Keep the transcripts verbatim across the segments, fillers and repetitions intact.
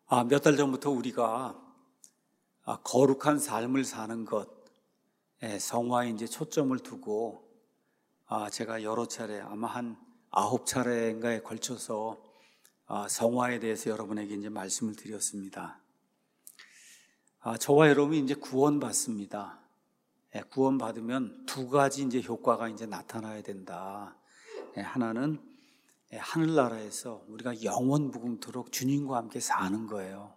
아, 몇 달 전부터 우리가 아, 거룩한 삶을 사는 것, 예, 성화에 이제 초점을 두고 아, 제가 여러 차례 아마 한 아홉 차례인가에 걸쳐서 아, 성화에 대해서 여러분에게 이제 말씀을 드렸습니다. 아, 저와 여러분이 이제 구원받습니다. 예, 구원받으면 두 가지 이제 효과가 이제 나타나야 된다. 예, 하나는 예, 하늘나라에서 우리가 영원 무궁토록 주님과 함께 사는 거예요.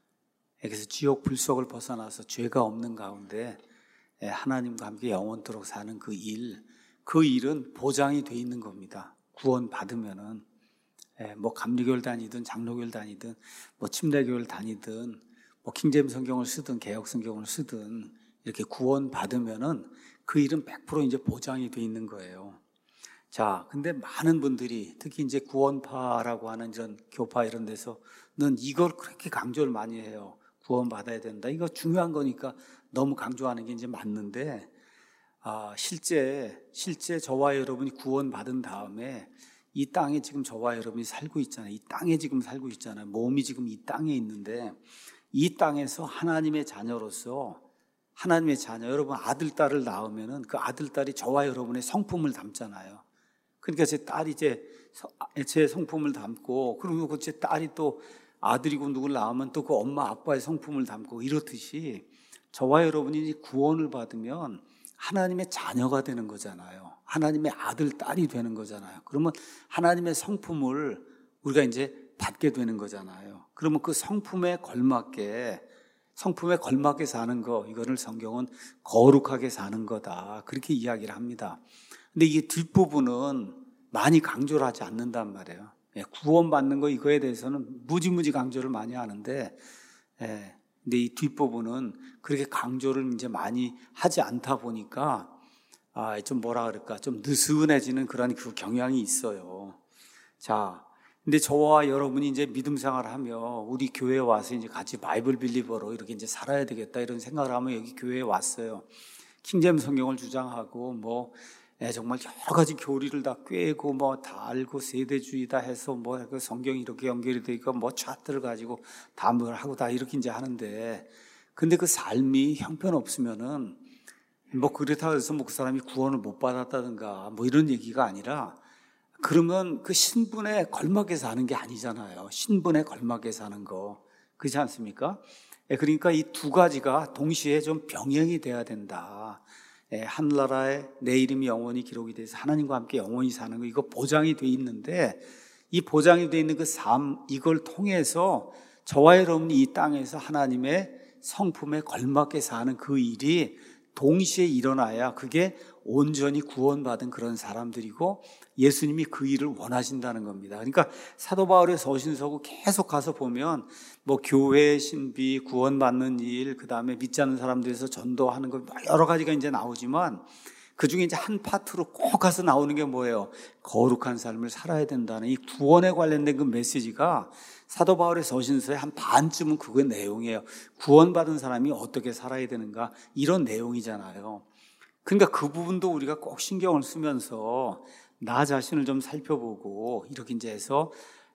예, 그래서 지옥 불속을 벗어나서 죄가 없는 가운데 예, 하나님과 함께 영원토록 사는 그 일, 그 일은 보장이 돼 있는 겁니다. 구원받으면은 예, 뭐 감리교를 다니든 장로교를 다니든 뭐 침례교를 다니든 뭐 킹제임스 성경을 쓰든 개역 성경을 쓰든 이렇게 구원받으면은 그 일은 백 퍼센트 이제 보장이 돼 있는 거예요. 자, 근데 많은 분들이 특히 이제 구원파라고 하는 이런 교파 이런 데서는 이걸 그렇게 강조를 많이 해요. 구원받아야 된다. 이거 중요한 거니까 너무 강조하는 게 이제 맞는데, 아, 실제, 실제 저와 여러분이 구원받은 다음에 이 땅에 지금 저와 여러분이 살고 있잖아요. 이 땅에 지금 살고 있잖아요. 몸이 지금 이 땅에 있는데 이 땅에서 하나님의 자녀로서 하나님의 자녀, 여러분 아들, 딸을 낳으면은 그 아들, 딸이 저와 여러분의 성품을 담잖아요. 그러니까 제 딸이 이제 제 성품을 담고, 그리고 그 제 딸이 또 아들이고 누굴 낳으면 또 그 엄마 아빠의 성품을 담고, 이렇듯이 저와 여러분이 구원을 받으면 하나님의 자녀가 되는 거잖아요. 하나님의 아들, 딸이 되는 거잖아요. 그러면 하나님의 성품을 우리가 이제 받게 되는 거잖아요. 그러면 그 성품에 걸맞게, 성품에 걸맞게 사는 거, 이거를 성경은 거룩하게 사는 거다, 그렇게 이야기를 합니다. 근데 이게 뒷부분은 많이 강조를 하지 않는단 말이에요. 예, 구원받는 거 이거에 대해서는 무지무지 강조를 많이 하는데, 예, 근데 이 뒷부분은 그렇게 강조를 이제 많이 하지 않다 보니까, 아, 좀 뭐라 그럴까, 좀 느슨해지는 그런 그 경향이 있어요. 자, 근데 저와 여러분이 이제 믿음 생활을 하며 우리 교회에 와서 이제 같이 바이블 빌리버로 이렇게 이제 살아야 되겠다, 이런 생각을 하면 여기 교회에 왔어요. 킹제임스 성경을 주장하고 뭐, 예, 정말 여러 가지 교리를 다 꿰고 뭐 다 알고 세대주의다 해서 뭐 그 성경이 이렇게 연결이 되니까 뭐 차트를 가지고 다 뭘 하고 다 이렇게 이제 하는데, 근데 그 삶이 형편없으면은 뭐 그렇다고 해서 뭐 그 사람이 구원을 못 받았다든가 뭐 이런 얘기가 아니라, 그러면 그 신분에 걸맞게 사는 게 아니잖아요. 신분에 걸맞게 사는 거, 그렇지 않습니까? 예, 그러니까 이 두 가지가 동시에 좀 병행이 돼야 된다. 예, 하늘나라에 내 이름이 영원히 기록이 돼서 하나님과 함께 영원히 사는 거, 이거 보장이 돼 있는데, 이 보장이 돼 있는 그 삶, 이걸 통해서 저와 여러분이 이 땅에서 하나님의 성품에 걸맞게 사는 그 일이 동시에 일어나야 그게 온전히 구원받은 그런 사람들이고 예수님이 그 일을 원하신다는 겁니다. 그러니까 사도 바울의 서신서고 계속 가서 보면 뭐 교회 신비, 구원받는 일, 그 다음에 믿지 않는 사람들에서 전도하는 거 여러 가지가 이제 나오지만, 그 중에 이제 한 파트로 꼭 가서 나오는 게 뭐예요? 거룩한 삶을 살아야 된다는 이 구원에 관련된 그 메시지가 사도 바울의 서신서의 한 반쯤은 그거의 내용이에요. 구원받은 사람이 어떻게 살아야 되는가, 이런 내용이잖아요. 그러니까 그 부분도 우리가 꼭 신경을 쓰면서 나 자신을 좀 살펴보고 이렇게 이제 해서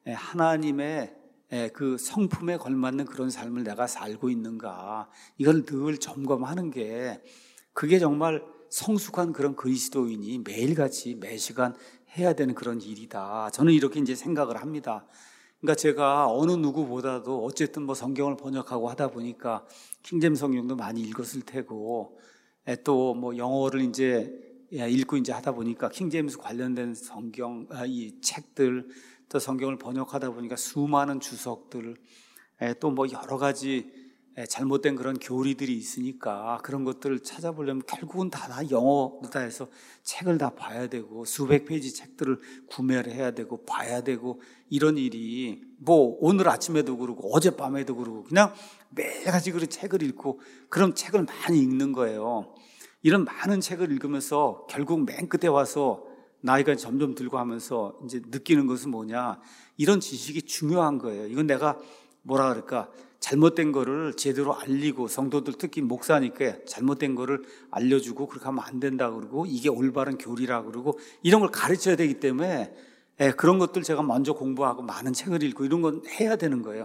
하나님의 그 성품에 걸맞는 그런 삶을 내가 살고 있는가, 이걸 늘 점검하는 게, 그게 정말 성숙한 그런 그리스도인이 매일같이 매시간 해야 되는 그런 일이다, 저는 이렇게 이제 생각을 합니다. 그러니까 제가 어느 누구보다도 어쨌든 뭐 성경을 번역하고 하다 보니까 킹제임스 성경도 많이 읽었을 테고, 또 뭐 영어를 이제 읽고 이제 하다 보니까 킹제임스 관련된 성경, 이 책들, 또 성경을 번역하다 보니까 수많은 주석들, 또 뭐 여러 가지 잘못된 그런 교리들이 있으니까 그런 것들을 찾아보려면 결국은 다, 다 영어다 해서 책을 다 봐야 되고, 수백 페이지 책들을 구매를 해야 되고 봐야 되고, 이런 일이 뭐 오늘 아침에도 그러고 어젯밤에도 그러고 그냥 매일같이 그런 책을 읽고, 그런 책을 많이 읽는 거예요. 이런 많은 책을 읽으면서 결국 맨 끝에 와서 나이가 점점 들고 하면서 이제 느끼는 것은 뭐냐, 이런 지식이 중요한 거예요. 이건 내가 뭐라 그럴까, 잘못된 거를 제대로 알리고, 성도들 특히 목사니까 잘못된 거를 알려주고 그렇게 하면 안 된다 그러고, 이게 올바른 교리라 그러고, 이런 걸 가르쳐야 되기 때문에 예, 그런 것들 제가 먼저 공부하고 많은 책을 읽고 이런 건 해야 되는 거예요.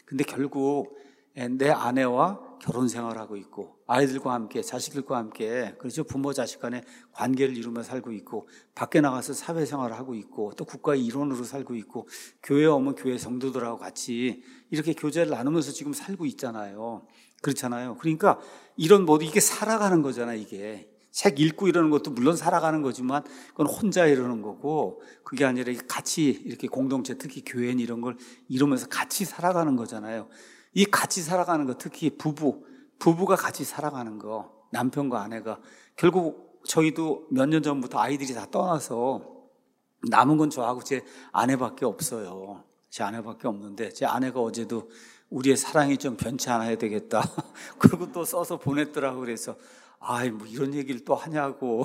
근데 결국 내 아내와 결혼 생활하고 있고 아이들과 함께 자식들과 함께 그렇죠 부모 자식 간의 관계를 이루며 살고 있고 밖에 나가서 사회생활을 하고 있고 또 국가의 일원으로 살고 있고 교회 오면 교회 성도들하고 같이 이렇게 교제를 나누면서 지금 살고 있잖아요. 그렇잖아요. 그러니까 이런 모두 이게 살아가는 거잖아요. 이게 책 읽고 이러는 것도 물론 살아가는 거지만 그건 혼자 이러는 거고 그게 아니라 같이 이렇게 공동체 특히 교회는 이런 걸 이루면서 같이 살아가는 거잖아요. 이 같이 살아가는 거 특히 부부 부부가 같이 살아가는 거 남편과 아내가 결국 저희도 몇 년 전부터 아이들이 다 떠나서 남은 건 저하고 제 아내밖에 없어요. 제 아내밖에 없는데 제 아내가 어제도 우리의 사랑이 좀 변치 않아야 되겠다 그리고 또 써서 보냈더라고. 그래서 아이 뭐 이런 얘기를 또 하냐고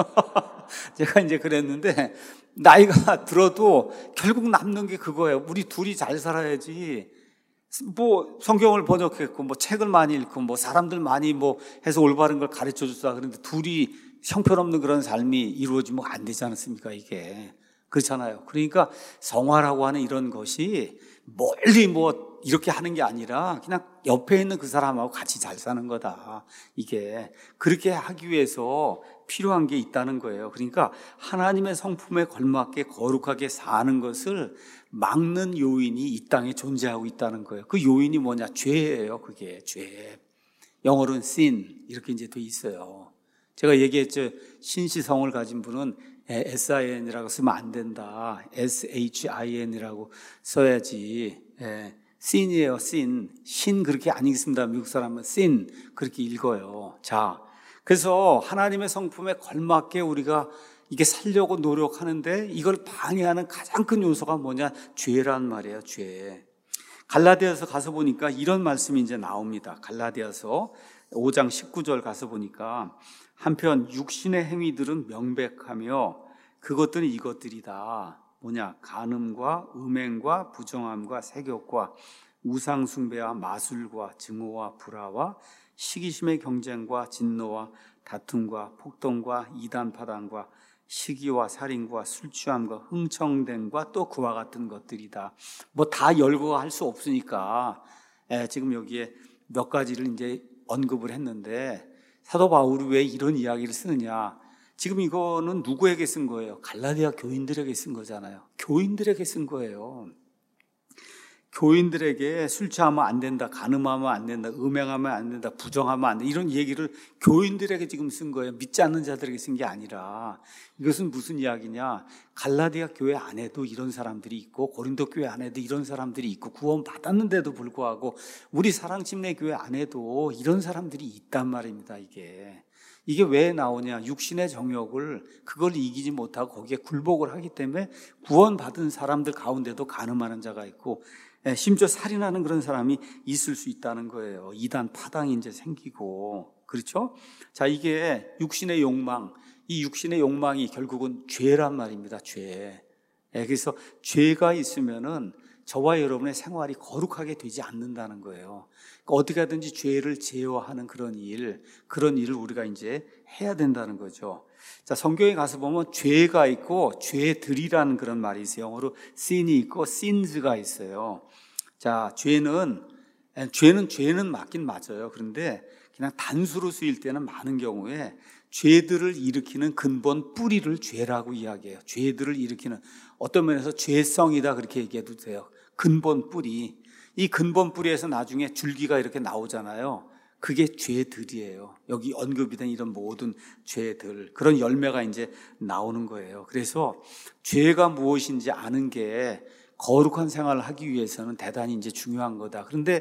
제가 이제 그랬는데 나이가 들어도 결국 남는 게 그거예요. 우리 둘이 잘 살아야지. 뭐 성경을 번역했고 뭐 책을 많이 읽고 뭐 사람들 많이 뭐 해서 올바른 걸 가르쳐 줬다 그런데 둘이 형편없는 그런 삶이 이루어지면 안 되지 않습니까? 이게 그렇잖아요. 그러니까 성화라고 하는 이런 것이 멀리 뭐 이렇게 하는 게 아니라 그냥 옆에 있는 그 사람하고 같이 잘 사는 거다. 이게 그렇게 하기 위해서 필요한 게 있다는 거예요. 그러니까 하나님의 성품에 걸맞게 거룩하게 사는 것을 막는 요인이 이 땅에 존재하고 있다는 거예요. 그 요인이 뭐냐? 죄예요. 그게 죄. 영어로는 sin 이렇게 이제 돼 있어요. 제가 얘기했죠. 신시성을 가진 분은 에스아이엔이라고 쓰면 안 된다. 에스에이치아이엔이라고 써야지. 예. sin이에요. sin. 신 그렇게 안 읽습니다. 미국 사람은 sin 그렇게 읽어요. 자, 그래서 하나님의 성품에 걸맞게 우리가 이게 살려고 노력하는데 이걸 방해하는 가장 큰 요소가 뭐냐? 죄란 말이에요. 죄. 갈라디아서 가서 보니까 이런 말씀이 이제 나옵니다. 갈라디아서 오 장 십구 절 가서 보니까 한편 육신의 행위들은 명백하며 그것들은 이것들이다. 뭐냐? 간음과 음행과 부정함과 세욕과 우상숭배와 마술과 증오와 불화와 시기심의 경쟁과 진노와 다툼과 폭동과 이단파당과 시기와 살인과 술취함과 흥청됨과 또 그와 같은 것들이다. 뭐 다 열거 할 수 없으니까 예, 지금 여기에 몇 가지를 이제 언급을 했는데 사도 바울이 왜 이런 이야기를 쓰느냐? 지금 이거는 누구에게 쓴 거예요? 갈라디아 교인들에게 쓴 거잖아요. 교인들에게 쓴 거예요. 교인들에게 술 취하면 안 된다, 간음하면 안 된다, 음행하면 안 된다, 부정하면 안 된다 이런 얘기를 교인들에게 지금 쓴 거예요. 믿지 않는 자들에게 쓴 게 아니라. 이것은 무슨 이야기냐? 갈라디아 교회 안에도 이런 사람들이 있고 고린도 교회 안에도 이런 사람들이 있고 구원 받았는데도 불구하고 우리 사랑침례 교회 안에도 이런 사람들이 있단 말입니다. 이게 이게 왜 나오냐? 육신의 정욕을 그걸 이기지 못하고 거기에 굴복을 하기 때문에 구원받은 사람들 가운데도 간음하는 자가 있고 심지어 살인하는 그런 사람이 있을 수 있다는 거예요. 이단 파당이 이제 생기고. 그렇죠? 자, 이게 육신의 욕망, 이 육신의 욕망이 결국은 죄란 말입니다. 죄. 그래서 죄가 있으면은 저와 여러분의 생활이 거룩하게 되지 않는다는 거예요. 그러니까 어떻게 하든지 죄를 제어하는 그런 일, 그런 일을 우리가 이제 해야 된다는 거죠. 자, 성경에 가서 보면 죄가 있고 죄들이라는 그런 말이 있어요. 영어로 sin이 있고 sins가 있어요. 자, 죄는 죄는 죄는 맞긴 맞아요. 그런데 그냥 단수로 쓰일 때는 많은 경우에 죄들을 일으키는 근본 뿌리를 죄라고 이야기해요. 죄들을 일으키는 어떤 면에서 죄성이다 그렇게 얘기해도 돼요. 근본 뿌리. 이 근본 뿌리에서 나중에 줄기가 이렇게 나오잖아요. 그게 죄들이에요. 여기 언급이 된 이런 모든 죄들, 그런 열매가 이제 나오는 거예요. 그래서 죄가 무엇인지 아는 게 거룩한 생활을 하기 위해서는 대단히 이제 중요한 거다. 그런데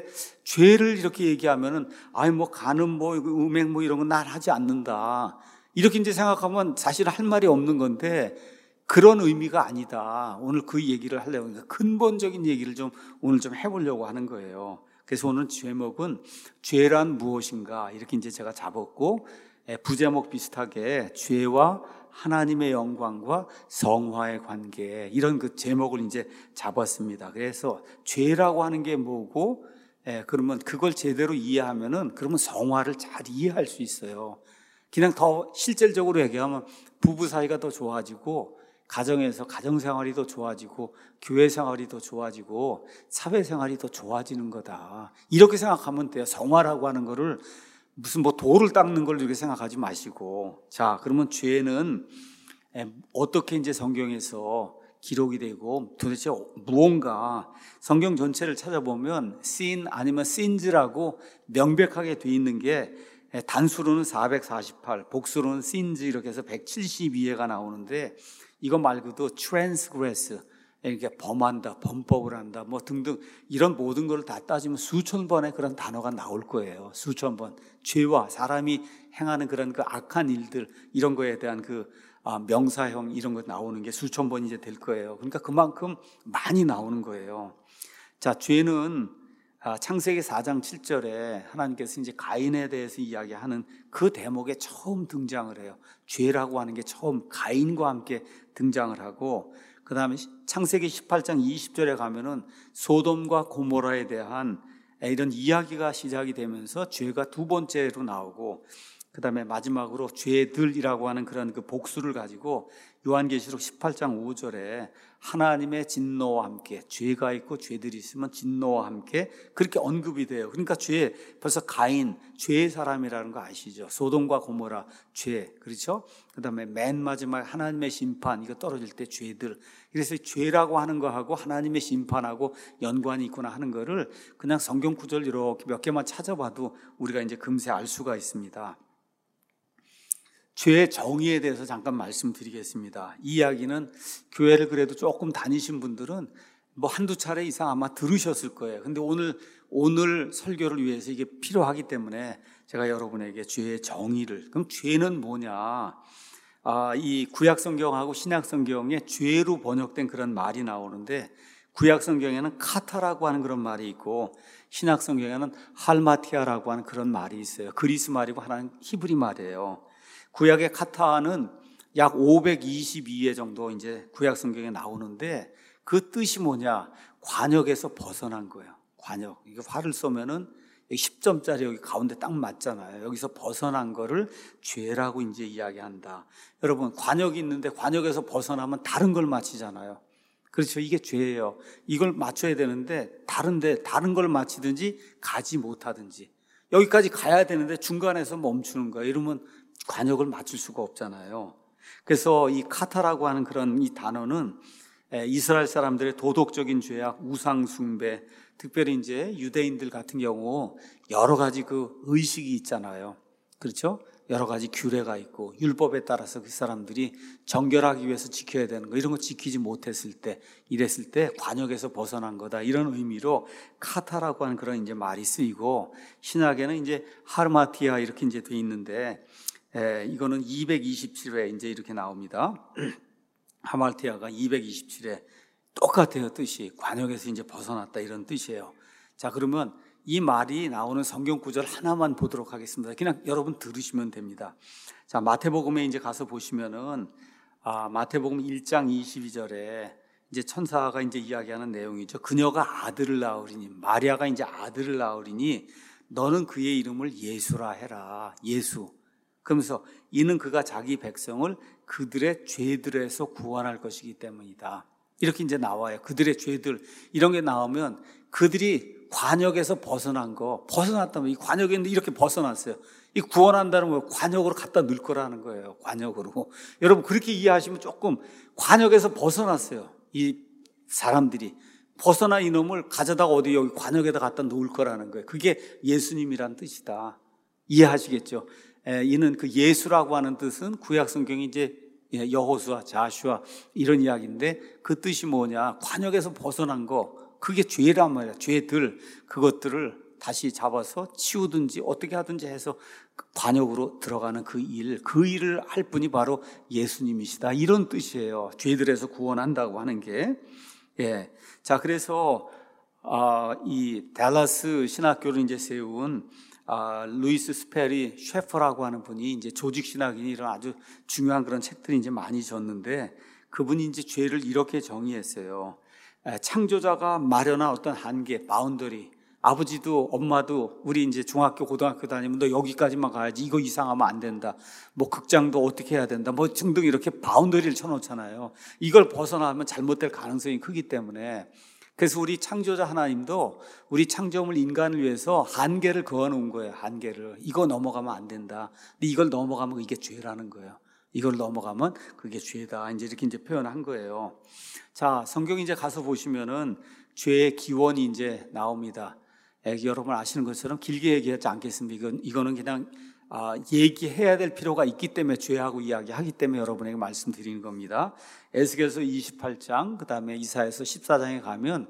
죄를 이렇게 얘기하면은 아이 뭐 간음 뭐 음행 뭐 이런 건 난 하지 않는다. 이렇게 이제 생각하면 사실 할 말이 없는 건데 그런 의미가 아니다. 오늘 그 얘기를 하려고 하니까 근본적인 얘기를 좀 오늘 좀 해보려고 하는 거예요. 그래서 오늘 제목은 죄란 무엇인가 이렇게 이제 제가 잡았고 부제목 비슷하게 죄와 하나님의 영광과 성화의 관계 이런 그 제목을 이제 잡았습니다. 그래서 죄라고 하는 게 뭐고 예, 그러면 그걸 제대로 이해하면은 그러면 성화를 잘 이해할 수 있어요. 그냥 더 실질적으로 얘기하면 부부 사이가 더 좋아지고 가정에서 가정생활이 더 좋아지고 교회생활이 더 좋아지고 사회생활이 더 좋아지는 거다. 이렇게 생각하면 돼요. 성화라고 하는 거를 무슨 뭐 돌을 닦는 걸 이렇게 생각하지 마시고. 자, 그러면 죄는 어떻게 이제 성경에서 기록이 되고 도대체 무언가 성경 전체를 찾아보면 sin 아니면 sins라고 명백하게 돼 있는 게 단수로는 사백사십팔, 복수로는 sins 이렇게 해서 백칠십이 회가 나오는데 이거 말고도 transgress 이렇게 범한다, 범법을 한다 뭐 등등 이런 모든 걸 다 따지면 수천 번의 그런 단어가 나올 거예요. 수천 번. 죄와 사람이 행하는 그런 그 악한 일들 이런 거에 대한 그 아, 명사형 이런 거 나오는 게 수천 번이 이제 될 거예요. 그러니까 그만큼 많이 나오는 거예요. 자, 죄는 아, 창세기 사 장 칠 절에 하나님께서 이제 가인에 대해서 이야기하는 그 대목에 처음 등장을 해요. 죄라고 하는 게 처음 가인과 함께 등장을 하고, 그 다음에 창세기 십팔 장 이십 절에 가면은 소돔과 고모라에 대한 이런 이야기가 시작이 되면서 죄가 두 번째로 나오고, 그 다음에 마지막으로 죄들이라고 하는 그런 그 복수를 가지고 요한계시록 십팔 장 오 절에 하나님의 진노와 함께 죄가 있고 죄들이 있으면 진노와 함께 그렇게 언급이 돼요. 그러니까 죄, 벌써 가인, 죄의 사람이라는 거 아시죠? 소돔과 고모라, 죄, 그렇죠? 그 다음에 맨 마지막 하나님의 심판, 이거 떨어질 때 죄들. 그래서 죄라고 하는 거하고 하나님의 심판하고 연관이 있구나 하는 거를 그냥 성경 구절 이렇게 몇 개만 찾아봐도 우리가 이제 금세 알 수가 있습니다. 죄의 정의에 대해서 잠깐 말씀드리겠습니다. 이 이야기는 교회를 그래도 조금 다니신 분들은 뭐 한두 차례 이상 아마 들으셨을 거예요. 근데 오늘, 오늘 설교를 위해서 이게 필요하기 때문에 제가 여러분에게 죄의 정의를, 그럼 죄는 뭐냐? 아, 이 구약성경하고 신약성경에 죄로 번역된 그런 말이 나오는데 구약성경에는 카타라고 하는 그런 말이 있고 신약성경에는 할마티아라고 하는 그런 말이 있어요. 그리스 말이고 하나는 히브리 말이에요. 구약의 카타는 약 오백이십이 회 정도 이제 구약 성경에 나오는데 그 뜻이 뭐냐? 관역에서 벗어난 거예요. 관역. 이거 활을 쏘면은 십 점짜리 여기 가운데 딱 맞잖아요. 여기서 벗어난 거를 죄라고 이제 이야기한다. 여러분, 관역이 있는데 관역에서 벗어나면 다른 걸 맞히잖아요. 그렇죠. 이게 죄예요. 이걸 맞춰야 되는데 다른데 다른 걸 맞히든지 가지 못하든지 여기까지 가야 되는데 중간에서 멈추는 거예요. 이러면 관역을 맞출 수가 없잖아요. 그래서 이 카타라고 하는 그런 이 단어는 이스라엘 사람들의 도덕적인 죄악, 우상 숭배, 특별히 이제 유대인들 같은 경우 여러 가지 그 의식이 있잖아요. 그렇죠? 여러 가지 규례가 있고 율법에 따라서 그 사람들이 정결하기 위해서 지켜야 되는 거, 이런 거 지키지 못했을 때, 이랬을 때 관역에서 벗어난 거다, 이런 의미로 카타라고 하는 그런 이제 말이 쓰이고, 신약에는 이제 하르마티아 이렇게 이제 돼 있는데 에, 이거는 이백이십칠 회 이제 이렇게 나옵니다. 하말티아가 이백이십칠 회 똑같아요. 뜻이 관역에서 이제 벗어났다 이런 뜻이에요. 자, 그러면 이 말이 나오는 성경 구절 하나만 보도록 하겠습니다. 그냥 여러분 들으시면 됩니다. 자, 마태복음에 이제 가서 보시면은 아, 마태복음 일 장 이십이 절에 이제 천사가 이제 이야기하는 내용이죠. 그녀가 아들을 낳으리니, 마리아가 이제 아들을 낳으리니 너는 그의 이름을 예수라 해라. 예수. 그러면서 이는 그가 자기 백성을 그들의 죄들에서 구원할 것이기 때문이다. 이렇게 이제 나와요. 그들의 죄들 이런 게 나오면 그들이 관역에서 벗어난 거, 벗어났다면 이 관역에 이렇게 벗어났어요. 이 구원한다는 거 관역으로 갖다 넣을 거라는 거예요. 관역으로. 여러분 그렇게 이해하시면 조금 관역에서 벗어났어요. 이 사람들이 벗어난 이놈을 가져다가 어디 여기 관역에다 갖다 놓을 거라는 거예요. 그게 예수님이란 뜻이다. 이해하시겠죠? 에, 이는 그 예수라고 하는 뜻은 구약 성경이 이제 여호수아, 자슈아 이런 이야기인데 그 뜻이 뭐냐? 관역에서 벗어난 거, 그게 죄란 말이야. 죄들, 그것들을 다시 잡아서 치우든지 어떻게 하든지 해서 관역으로 들어가는 그 일, 그 일을 할 분이 바로 예수님이시다. 이런 뜻이에요. 죄들에서 구원한다고 하는 게. 예. 자, 그래서 아, 이 댈러스 신학교를 이제 세운 아, 루이스 스페리 셰퍼라고 하는 분이 이제 조직 신학이니 이런 아주 중요한 그런 책들이 이제 많이 졌는데 그분이 이제 죄를 이렇게 정의했어요. 창조자가 마련한 어떤 한계, 바운더리, 아버지도 엄마도 우리 이제 중학교 고등학교 다니면 너 여기까지만 가야지, 이거 이상하면 안 된다, 뭐 극장도 어떻게 해야 된다, 뭐 등등 이렇게 바운더리를 쳐놓잖아요. 이걸 벗어나면 잘못될 가능성이 크기 때문에. 그래서 우리 창조자 하나님도 우리 창조물 인간을 위해서 한계를 그어놓은 거예요. 한계를. 이거 넘어가면 안 된다. 근데 이걸 넘어가면 이게 죄라는 거예요. 이걸 넘어가면 그게 죄다. 이제 이렇게 이제 표현한 거예요. 자, 성경 이제 가서 보시면은 죄의 기원이 이제 나옵니다. 여러분 아시는 것처럼 길게 얘기하지 않겠습니다. 이건, 이거는 그냥 아, 얘기해야 될 필요가 있기 때문에 죄하고 이야기하기 때문에 여러분에게 말씀드리는 겁니다. 에스겔서 이십팔 장, 그 다음에 이사야서 십사 장에 가면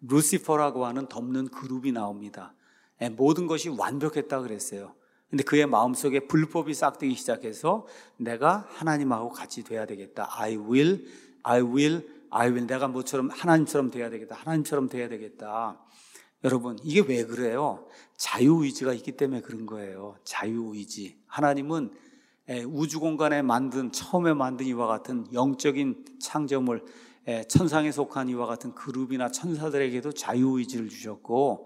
루시퍼라고 하는 덮는 그룹이 나옵니다. 모든 것이 완벽했다 그랬어요. 근데 그의 마음속에 불법이 싹트기 시작해서 내가 하나님하고 같이 돼야 되겠다. I will, I will, I will. 내가 뭐처럼 하나님처럼 돼야 되겠다. 하나님처럼 돼야 되겠다. 여러분, 이게 왜 그래요? 자유의지가 있기 때문에 그런 거예요. 자유의지. 하나님은 우주 공간에 만든, 처음에 만든 이와 같은 영적인 창조물, 천상에 속한 이와 같은 그룹이나 천사들에게도 자유의지를 주셨고,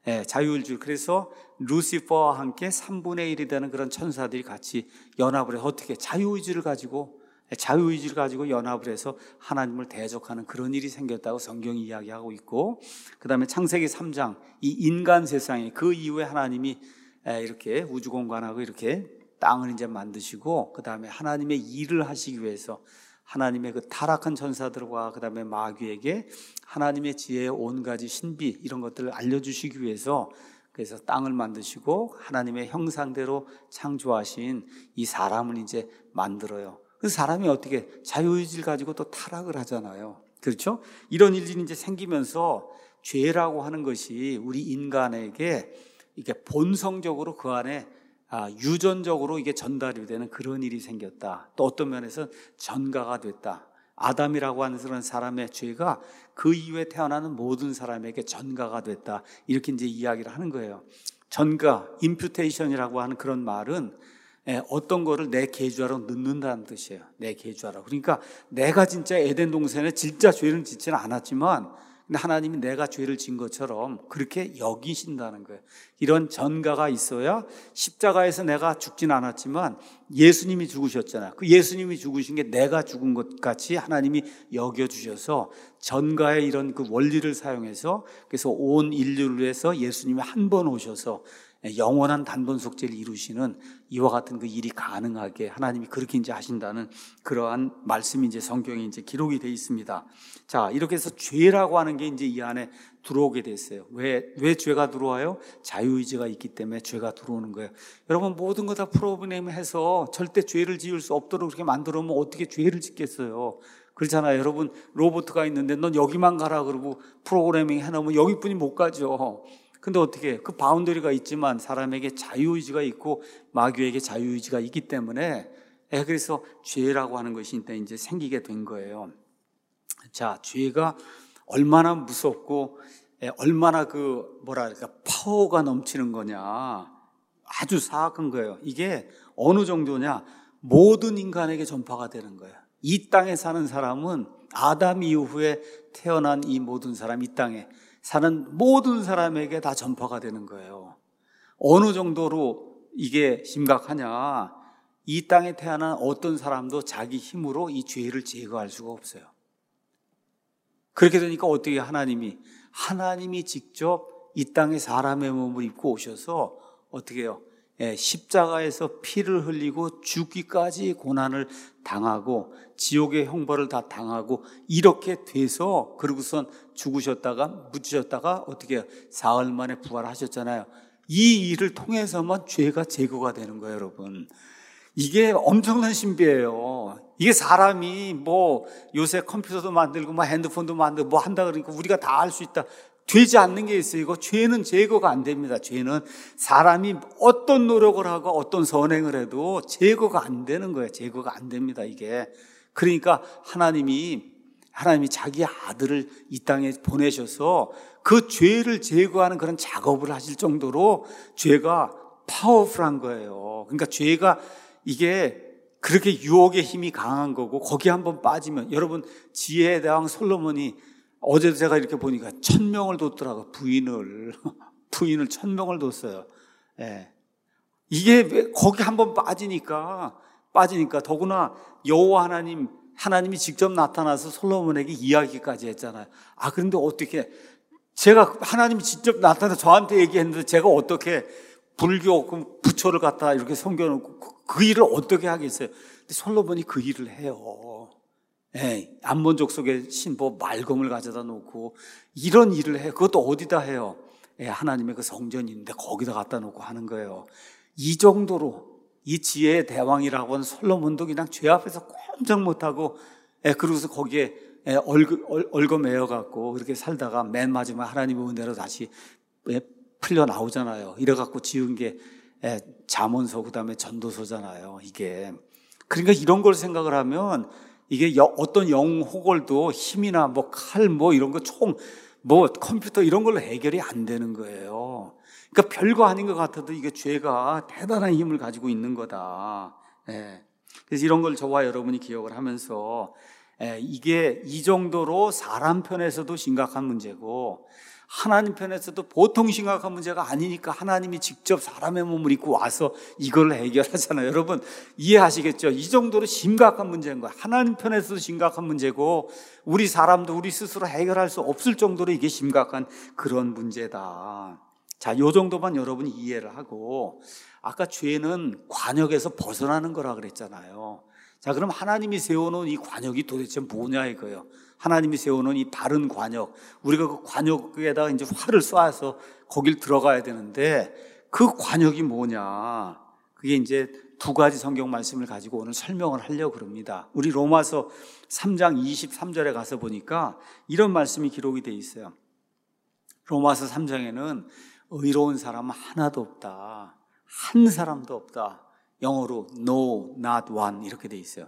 자유의지. 그래서 루시퍼와 함께 삼분의 일이 되는 그런 천사들이 같이 연합을 해서 어떻게 자유의지를 가지고 자유의지를 가지고 연합을 해서 하나님을 대적하는 그런 일이 생겼다고 성경이 이야기하고 있고, 그 다음에 창세기 삼 장, 이 인간 세상에 그 이후에 하나님이 이렇게 우주 공간하고 이렇게 땅을 이제 만드시고, 그 다음에 하나님의 일을 하시기 위해서 하나님의 그 타락한 천사들과 그 다음에 마귀에게 하나님의 지혜의 온 가지 신비 이런 것들을 알려주시기 위해서 그래서 땅을 만드시고 하나님의 형상대로 창조하신 이 사람을 이제 만들어요. 그 사람이 어떻게 자유의지를 가지고 또 타락을 하잖아요. 그렇죠? 이런 일들이 이제 생기면서 죄라고 하는 것이 우리 인간에게 이게 본성적으로 그 안에 아, 유전적으로 이게 전달이 되는 그런 일이 생겼다. 또 어떤 면에서 전가가 됐다. 아담이라고 하는 그런 사람의 죄가 그 이후에 태어나는 모든 사람에게 전가가 됐다. 이렇게 이제 이야기를 하는 거예요. 전가, 임퓨테이션이라고 하는 그런 말은 어떤 거를 내 계주하로 넣는다는 뜻이에요. 내 계주하로. 그러니까 내가 진짜 에덴 동산에 진짜 죄를 짓지는 않았지만 근데 하나님이 내가 죄를 진 것처럼 그렇게 여기신다는 거예요. 이런 전가가 있어야 십자가에서 내가 죽진 않았지만 예수님이 죽으셨잖아요. 그 예수님이 죽으신 게 내가 죽은 것 같이 하나님이 여겨주셔서 전가의 이런 그 원리를 사용해서 그래서 온 인류를 위해서 예수님이 한 번 오셔서 영원한 단번 속죄를 이루시는 이와 같은 그 일이 가능하게 하나님이 그렇게 이제 하신다는 그러한 말씀이 이제 성경에 이제 기록이 되어 있습니다. 자, 이렇게 해서 죄라고 하는 게 이제 이 안에 들어오게 됐어요. 왜, 왜 죄가 들어와요? 자유의지가 있기 때문에 죄가 들어오는 거예요. 여러분, 모든 거 다 프로그램해서 절대 죄를 지을 수 없도록 그렇게 만들어 놓으면 어떻게 죄를 짓겠어요? 그렇잖아요. 여러분, 로봇가 있는데 넌 여기만 가라 그러고 프로그래밍 해놓으면 여기뿐이 못 가죠. 근데 어떻게 그 바운더리가 있지만 사람에게 자유의지가 있고 마귀에게 자유의지가 있기 때문에 그래서 죄라고 하는 것이 일단 이제 생기게 된 거예요. 자, 죄가 얼마나 무섭고 얼마나 그 뭐랄까 파워가 넘치는 거냐, 아주 사악한 거예요. 이게 어느 정도냐, 모든 인간에게 전파가 되는 거예요. 이 땅에 사는 사람은 아담 이후에 태어난 이 모든 사람, 이 땅에 사는 모든 사람에게 다 전파가 되는 거예요. 어느 정도로 이게 심각하냐, 이 땅에 태어난 어떤 사람도 자기 힘으로 이 죄를 제거할 수가 없어요. 그렇게 되니까 어떻게 하나님이 하나님이 직접 이 땅에 사람의 몸을 입고 오셔서 어떻게 해요? 예, 십자가에서 피를 흘리고 죽기까지 고난을 당하고 지옥의 형벌을 다 당하고 이렇게 돼서 그러고선 죽으셨다가 묻히셨다가 어떻게 해요? 사흘 만에 부활하셨잖아요. 이 일을 통해서만 죄가 제거가 되는 거예요, 여러분. 이게 엄청난 신비예요. 이게 사람이 뭐 요새 컴퓨터도 만들고 뭐 핸드폰도 만들고 뭐 한다 그러니까 우리가 다 할 수 있다. 되지 않는 게 있어요. 이거 죄는 제거가 안 됩니다. 죄는 사람이 어떤 노력을 하고 어떤 선행을 해도 제거가 안 되는 거예요. 제거가 안 됩니다, 이게. 그러니까 하나님이 하나님이 자기 아들을 이 땅에 보내셔서 그 죄를 제거하는 그런 작업을 하실 정도로 죄가 파워풀한 거예요. 그러니까 죄가 이게 그렇게 유혹의 힘이 강한 거고 거기 한번 빠지면, 여러분 지혜의 대왕 솔로몬이 어제도 제가 이렇게 보니까 천 명을 뒀더라고, 부인을. 부인을 천명을 뒀어요. 예. 이게 왜 거기 한번 빠지니까 빠지니까 더구나 여호와 하나님 하나님이 직접 나타나서 솔로몬에게 이야기까지 했잖아요. 아 그런데 어떻게 제가 하나님이 직접 나타나서 저한테 얘기했는데 제가 어떻게 불교 그 부처를 갖다 이렇게 섬겨놓고 그, 그 일을 어떻게 하겠어요? 근데 솔로몬이 그 일을 해요. 예, 암몬족 속의 신보 말검을 가져다 놓고 이런 일을 해요. 그것도 어디다 해요? 예, 하나님의 그 성전이 있는데 거기다 갖다 놓고 하는 거예요. 이 정도로 이 지혜의 대왕이라고 하는 솔로몬도 그냥 죄 앞에서 꼼짝 못하고 예, 그러고서 거기에 예, 얼금, 얼거매여 갖고 그렇게 살다가 맨 마지막 하나님의 은혜로 다시 예, 풀려 나오잖아요. 이래 갖고 지은 게 예, 잠언서 그다음에 전도서잖아요. 이게 그러니까 이런 걸 생각을 하면 이게 여, 어떤 영웅 호걸도 힘이나 뭐 칼 뭐 이런 거 총 뭐 컴퓨터 이런 걸로 해결이 안 되는 거예요. 그러니까 별거 아닌 것 같아도 이게 죄가 대단한 힘을 가지고 있는 거다. 예. 그래서 이런 걸 저와 여러분이 기억을 하면서 예, 이게 이 정도로 사람 편에서도 심각한 문제고 하나님 편에서도 보통 심각한 문제가 아니니까 하나님이 직접 사람의 몸을 입고 와서 이걸 해결하잖아요. 여러분 이해하시겠죠? 이 정도로 심각한 문제인 거예요. 하나님 편에서도 심각한 문제고 우리 사람도 우리 스스로 해결할 수 없을 정도로 이게 심각한 그런 문제다. 자, 요 정도만 여러분이 이해를 하고 아까 죄는 관역에서 벗어나는 거라 그랬잖아요. 자, 그럼 하나님이 세워놓은 이 관역이 도대체 뭐냐 이거예요. 하나님이 세워놓은 이 바른 관역, 우리가 그 관역에다가 이제 활을 쏴서 거길 들어가야 되는데 그 관역이 뭐냐? 그게 이제 두 가지 성경 말씀을 가지고 오늘 설명을 하려고 그럽니다. 우리 로마서 삼 장 이십삼 절에 가서 보니까 이런 말씀이 기록이 돼 있어요. 로마서 삼 장에는 의로운 사람은 하나도 없다. 한 사람도 없다. 영어로 no, not one 이렇게 돼 있어요.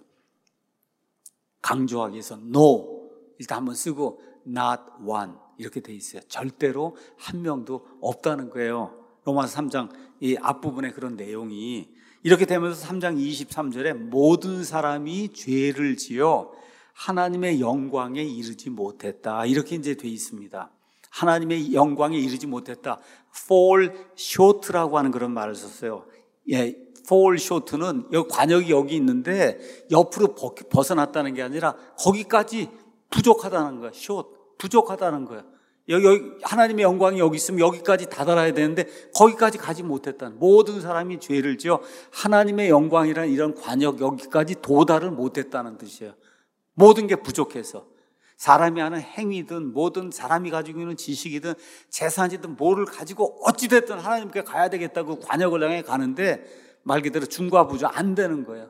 강조하기 위해서 no 일단 한번 쓰고 not one 이렇게 돼 있어요. 절대로 한 명도 없다는 거예요. 로마서 삼 장 이 앞부분에 그런 내용이 이렇게 되면서 삼 장 이십삼 절에 모든 사람이 죄를 지어 하나님의 영광에 이르지 못했다 이렇게 이제 돼 있습니다. 하나님의 영광에 이르지 못했다. fall short라고 하는 그런 말을 썼어요. 예, fall short는 여기 관역이 여기 있는데 옆으로 벗어났다는 게 아니라 거기까지 부족하다는 거야. short, 부족하다는 거야. 여기, 여기 하나님의 영광이 여기 있으면 여기까지 다다라야 되는데 거기까지 가지 못했다는. 모든 사람이 죄를 지어 하나님의 영광이라는 이런 관역 여기까지 도달을 못했다는 뜻이에요. 모든 게 부족해서. 사람이 하는 행위든 뭐든 사람이 가지고 있는 지식이든 재산이든 뭐를 가지고 어찌됐든 하나님께 가야 되겠다고 관역을 향해 가는데 말 그대로 중과 부조 안 되는 거예요.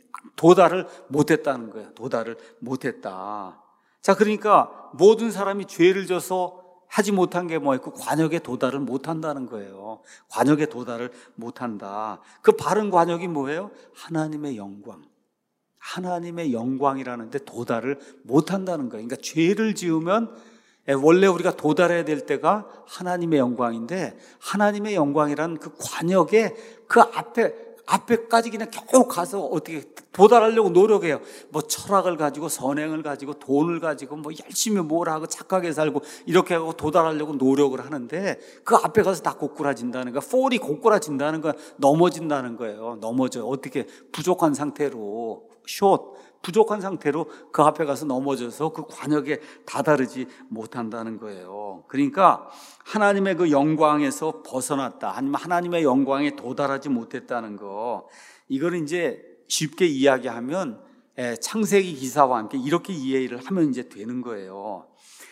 도달을 못했다는 거예요. 도달을 못했다. 자, 그러니까 모든 사람이 죄를 져서 하지 못한 게 뭐예요? 그 관역에 도달을 못한다는 거예요. 관역에 도달을 못한다. 그 바른 관역이 뭐예요? 하나님의 영광. 하나님의 영광이라는데 도달을 못한다는 거예요. 그러니까 죄를 지으면 원래 우리가 도달해야 될 때가 하나님의 영광인데 하나님의 영광이라는 그 관역에 그 앞에 앞에까지 그냥 겨우 가서 어떻게 도달하려고 노력해요. 뭐 철학을 가지고 선행을 가지고 돈을 가지고 뭐 열심히 뭘 하고 착하게 살고 이렇게 하고 도달하려고 노력을 하는데 그 앞에 가서 다 고꾸라진다는 거야. 폴이 고꾸라진다는 거야. 넘어진다는 거예요. 넘어져요. 어떻게 부족한 상태로 숏 부족한 상태로 그 앞에 가서 넘어져서 그 관역에 다다르지 못한다는 거예요. 그러니까 하나님의 그 영광에서 벗어났다. 아니면 하나님의 영광에 도달하지 못했다는 거. 이걸 이제 쉽게 이야기하면 창세기 기사와 함께 이렇게 이해를 하면 이제 되는 거예요.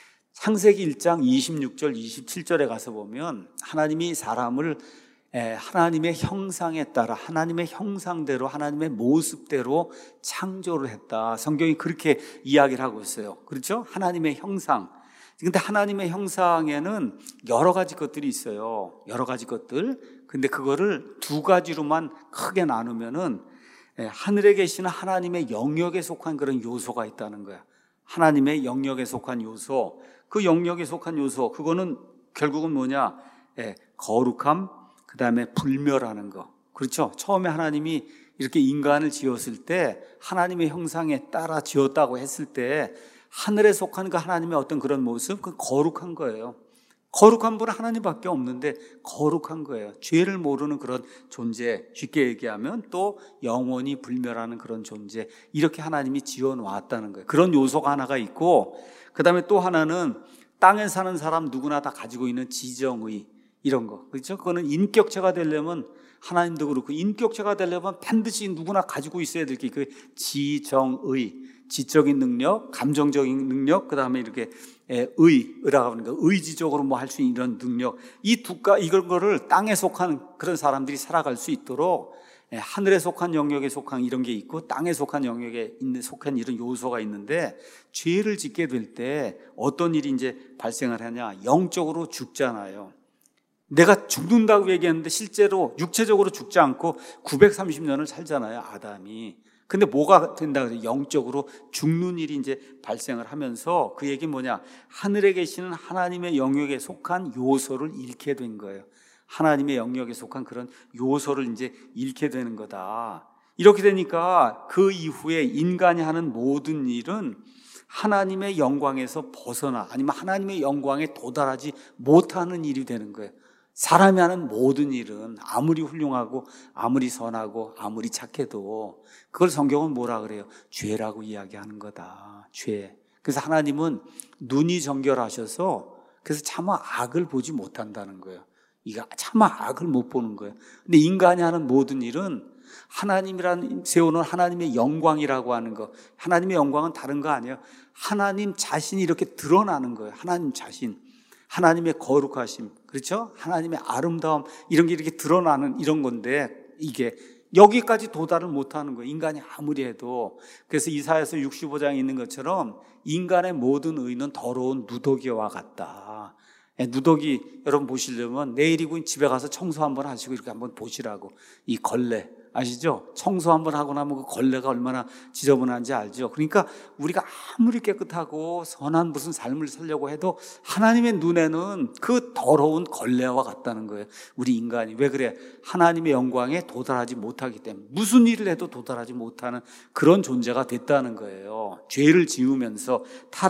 창세기 일 장 이십육 절 이십칠 절에 가서 보면 하나님이 사람을 하나님의 형상에 따라 하나님의 형상대로 하나님의 모습대로 창조를 했다. 성경이 그렇게 이야기를 하고 있어요. 그렇죠? 하나님의 형상. 근데 하나님의 형상에는 여러 가지 것들이 있어요. 여러 가지 것들. 근데 그거를 두 가지로만 크게 나누면은 하늘에 계시는 하나님의 영역에 속한 그런 요소가 있다는 거야. 하나님의 영역에 속한 요소. 그 영역에 속한 요소. 그거는 결국은 뭐냐? 거룩함, 그 다음에 불멸하는 거. 그렇죠? 처음에 하나님이 이렇게 인간을 지었을 때 하나님의 형상에 따라 지었다고 했을 때 하늘에 속한 그 하나님의 어떤 그런 모습, 그 거룩한 거예요. 거룩한 분은 하나님밖에 없는데 거룩한 거예요. 죄를 모르는 그런 존재, 쉽게 얘기하면 또 영원히 불멸하는 그런 존재, 이렇게 하나님이 지어놓았다는 거예요. 그런 요소가 하나가 있고, 그 다음에 또 하나는 땅에 사는 사람 누구나 다 가지고 있는 지정의, 이런 거, 그렇죠? 그거는 인격체가 되려면, 하나님도 그렇고 인격체가 되려면 반드시 누구나 가지고 있어야 될 게 그 지정의, 지적인 능력, 감정적인 능력, 그 다음에 이렇게 의라고 하는 거, 의지적으로 뭐 할 수 있는 이런 능력, 이 두가 이걸 거를 땅에 속한 그런 사람들이 살아갈 수 있도록, 하늘에 속한 영역에 속한 이런 게 있고 땅에 속한 영역에 있는 속한 이런 요소가 있는데, 죄를 짓게 될 때 어떤 일이 이제 발생을 하냐? 영적으로 죽잖아요. 내가 죽는다고 얘기했는데 실제로 육체적으로 죽지 않고 구백삼십 년을 살잖아요, 아담이. 근데 뭐가 된다 그래요? 영적으로 죽는 일이 이제 발생을 하면서, 그 얘기는 뭐냐? 하늘에 계시는 하나님의 영역에 속한 요소를 잃게 된 거예요. 하나님의 영역에 속한 그런 요소를 이제 잃게 되는 거다. 이렇게 되니까 그 이후에 인간이 하는 모든 일은 하나님의 영광에서 벗어나, 아니면 하나님의 영광에 도달하지 못하는 일이 되는 거예요. 사람이 하는 모든 일은 아무리 훌륭하고 아무리 선하고 아무리 착해도 그걸 성경은 뭐라 그래요? 죄라고 이야기하는 거다. 죄. 그래서 하나님은 눈이 정결하셔서 그래서 차마 악을 보지 못한다는 거예요. 이거 차마 악을 못 보는 거예요. 근데 인간이 하는 모든 일은 하나님이란 세우는 하나님의 영광이라고 하는 거, 하나님의 영광은 다른 거 아니에요. 하나님 자신이 이렇게 드러나는 거예요. 하나님 자신, 하나님의 거룩하심, 그렇죠? 하나님의 아름다움, 이런 게 이렇게 드러나는 이런 건데, 이게 여기까지 도달을 못하는 거예요, 인간이 아무리 해도. 그래서 이사야서 육십오 장에 있는 것처럼 인간의 모든 의는 더러운 누더기와 같다. 누더기 여러분 보시려면 내일이고 집에 가서 청소 한번 하시고 이렇게 한번 보시라고. 이 걸레 아시죠? 청소 한번 하고 나면 그 걸레가 얼마나 지저분한지 알죠? 그러니까 우리가 아무리 깨끗하고 선한 무슨 삶을 살려고 해도 하나님의 눈에는 그 더러운 걸레와 같다는 거예요. 우리 인간이. 왜 그래? 하나님의 영광에 도달하지 못하기 때문에, 무슨 일을 해도 도달하지 못하는 그런 존재가 됐다는 거예요. 죄를 지으면서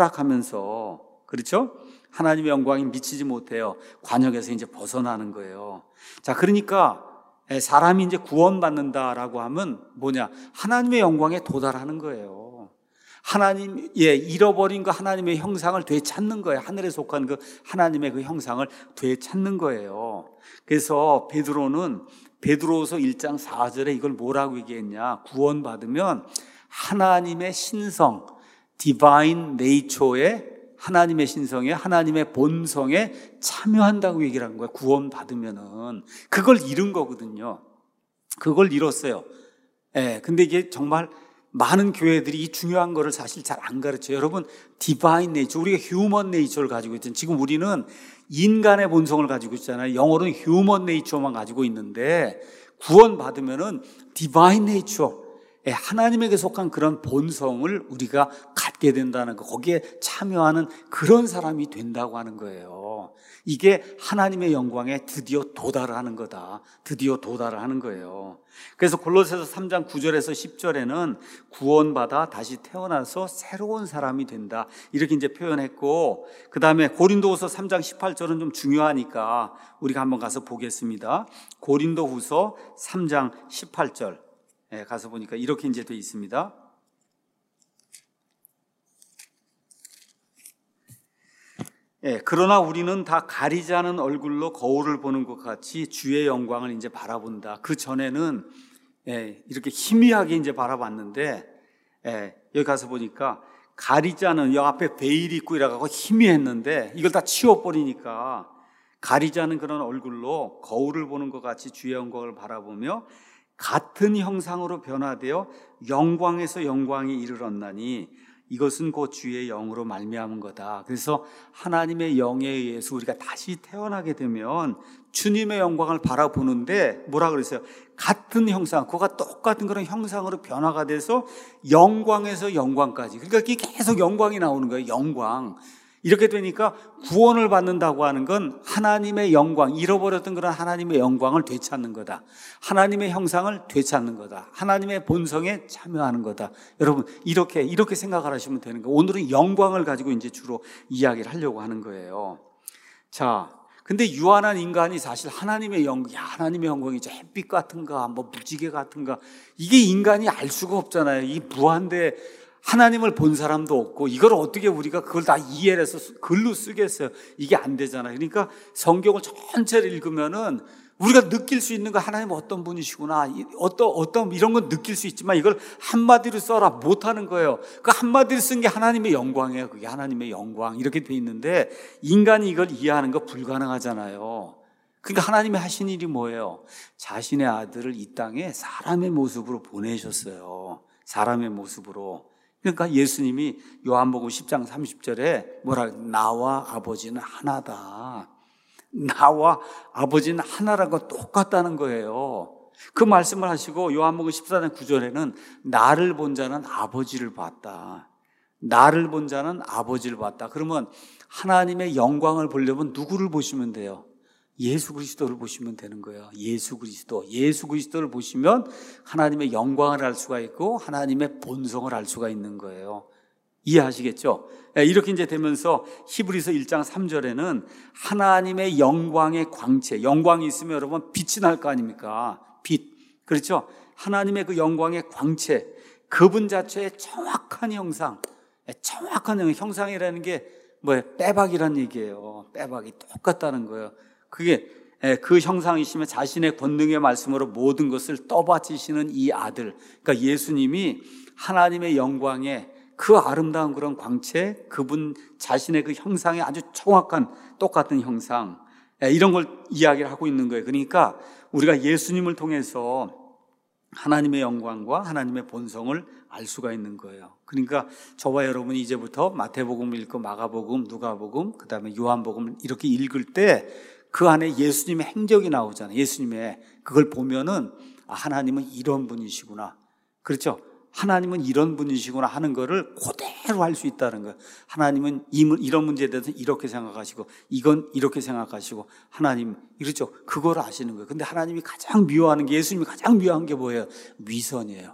타락하면서, 그렇죠? 하나님의 영광이 미치지 못해요. 관역에서 이제 벗어나는 거예요. 자, 그러니까 사람이 이제 구원받는다라고 하면 뭐냐? 하나님의 영광에 도달하는 거예요. 하나님, 예, 잃어버린 그 하나님의 형상을 되찾는 거예요. 하늘에 속한 그 하나님의 그 형상을 되찾는 거예요. 그래서 베드로는 베드로후서 일 장 사 절에 이걸 뭐라고 얘기했냐? 구원받으면 하나님의 신성, 디바인 네이처에, 하나님의 신성에, 하나님의 본성에 참여한다고 얘기를 한 거예요. 구원받으면은. 그걸 잃은 거거든요. 그걸 잃었어요. 예, 근데 이게 정말 많은 교회들이 이 중요한 거를 사실 잘 안 가르쳐요. 여러분, 디바인 네이처, 우리가 휴먼 네이처를 가지고 있잖아요. 지금 우리는 인간의 본성을 가지고 있잖아요. 영어로는 휴먼 네이처만 가지고 있는데, 구원받으면은 디바인 네이처, 하나님에게 속한 그런 본성을 우리가 갖게 된다는 거, 거기에 참여하는 그런 사람이 된다고 하는 거예요. 이게 하나님의 영광에 드디어 도달을 하는 거다. 드디어 도달을 하는 거예요. 그래서 골로새서 삼 장 구 절에서 십 절에는 구원받아 다시 태어나서 새로운 사람이 된다, 이렇게 이제 표현했고, 그 다음에 고린도후서 삼 장 십팔 절은 좀 중요하니까 우리가 한번 가서 보겠습니다. 고린도후서 삼 장 십팔 절 가서 보니까 이렇게 이제 되어 있습니다. 예, 그러나 우리는 다 가리지 않은 얼굴로 거울을 보는 것 같이 주의 영광을 이제 바라본다. 그 전에는 예, 이렇게 희미하게 이제 바라봤는데, 예, 여기 가서 보니까 가리지 않은, 여 앞에 베일이 있고 이래가지고 희미했는데 이걸 다 치워버리니까 가리지 않은 그런 얼굴로 거울을 보는 것 같이 주의 영광을 바라보며 같은 형상으로 변화되어 영광에서 영광이 이르렀나니 이것은 곧 주의 영으로 말미암은 거다. 그래서 하나님의 영에 의해서 우리가 다시 태어나게 되면 주님의 영광을 바라보는데 뭐라 그랬어요? 같은 형상, 그거가 똑같은 그런 형상으로 변화가 돼서 영광에서 영광까지. 그러니까 이게 계속 영광이 나오는 거예요. 영광. 이렇게 되니까 구원을 받는다고 하는 건 하나님의 영광, 잃어버렸던 그런 하나님의 영광을 되찾는 거다. 하나님의 형상을 되찾는 거다. 하나님의 본성에 참여하는 거다. 여러분, 이렇게 이렇게 생각을 하시면 되는 거예요. 오늘은 영광을 가지고 이제 주로 이야기를 하려고 하는 거예요. 자, 근데 유한한 인간이 사실 하나님의 영광, 야, 하나님의 영광이 햇빛 같은가, 뭐 무지개 같은가, 이게 인간이 알 수가 없잖아요. 이 무한대 하나님을 본 사람도 없고, 이걸 어떻게 우리가 그걸 다 이해를 해서 글로 쓰겠어요? 이게 안 되잖아요. 그러니까 성경을 전체를 읽으면은 우리가 느낄 수 있는 거, 하나님 어떤 분이시구나, 어떤, 어떤 이런 건 느낄 수 있지만 이걸 한마디로 써라 못하는 거예요. 그 한마디로 쓴 게 하나님의 영광이에요. 그게 하나님의 영광. 이렇게 돼 있는데 인간이 이걸 이해하는 거 불가능하잖아요. 그러니까 하나님이 하신 일이 뭐예요? 자신의 아들을 이 땅에 사람의 모습으로 보내셨어요. 사람의 모습으로. 그러니까 예수님이 요한복음 십 장 삼십 절에 뭐라, 나와 아버지는 하나다. 나와 아버지는 하나라고 똑같다는 거예요. 그 말씀을 하시고 요한복음 십사 장 구 절에는 나를 본 자는 아버지를 봤다. 나를 본 자는 아버지를 봤다. 그러면 하나님의 영광을 보려면 누구를 보시면 돼요? 예수 그리스도를 보시면 되는 거예요. 예수 그리스도. 예수 그리스도를 보시면 하나님의 영광을 알 수가 있고 하나님의 본성을 알 수가 있는 거예요. 이해하시겠죠? 이렇게 이제 되면서 히브리서 일 장 삼 절에는 하나님의 영광의 광채, 영광이 있으면 여러분 빛이 날 거 아닙니까? 빛. 그렇죠? 하나님의 그 영광의 광채, 그분 자체의 정확한 형상, 정확한 형상이라는 게 뭐예요? 빼박이라는 얘기예요. 빼박이 똑같다는 거예요. 그게 그 형상이시면 자신의 권능의 말씀으로 모든 것을 떠받치시는 이 아들, 그러니까 예수님이 하나님의 영광의 그 아름다운 그런 광채, 그분 자신의 그 형상의 아주 정확한 똑같은 형상, 이런 걸 이야기를 하고 있는 거예요. 그러니까 우리가 예수님을 통해서 하나님의 영광과 하나님의 본성을 알 수가 있는 거예요. 그러니까 저와 여러분이 이제부터 마태복음 읽고 마가복음, 누가복음, 그 다음에 요한복음 이렇게 읽을 때 그 안에 예수님의 행적이 나오잖아요. 예수님의 그걸 보면은 아, 하나님은 이런 분이시구나. 그렇죠? 하나님은 이런 분이시구나 하는 거를 그대로 할 수 있다는 거예요. 하나님은 이런 문제에 대해서 이렇게 생각하시고 이건 이렇게 생각하시고 하나님 이렇죠. 그걸 아시는 거예요. 근데 하나님이 가장 미워하는 게, 예수님이 가장 미워하는 게 뭐예요? 위선이에요.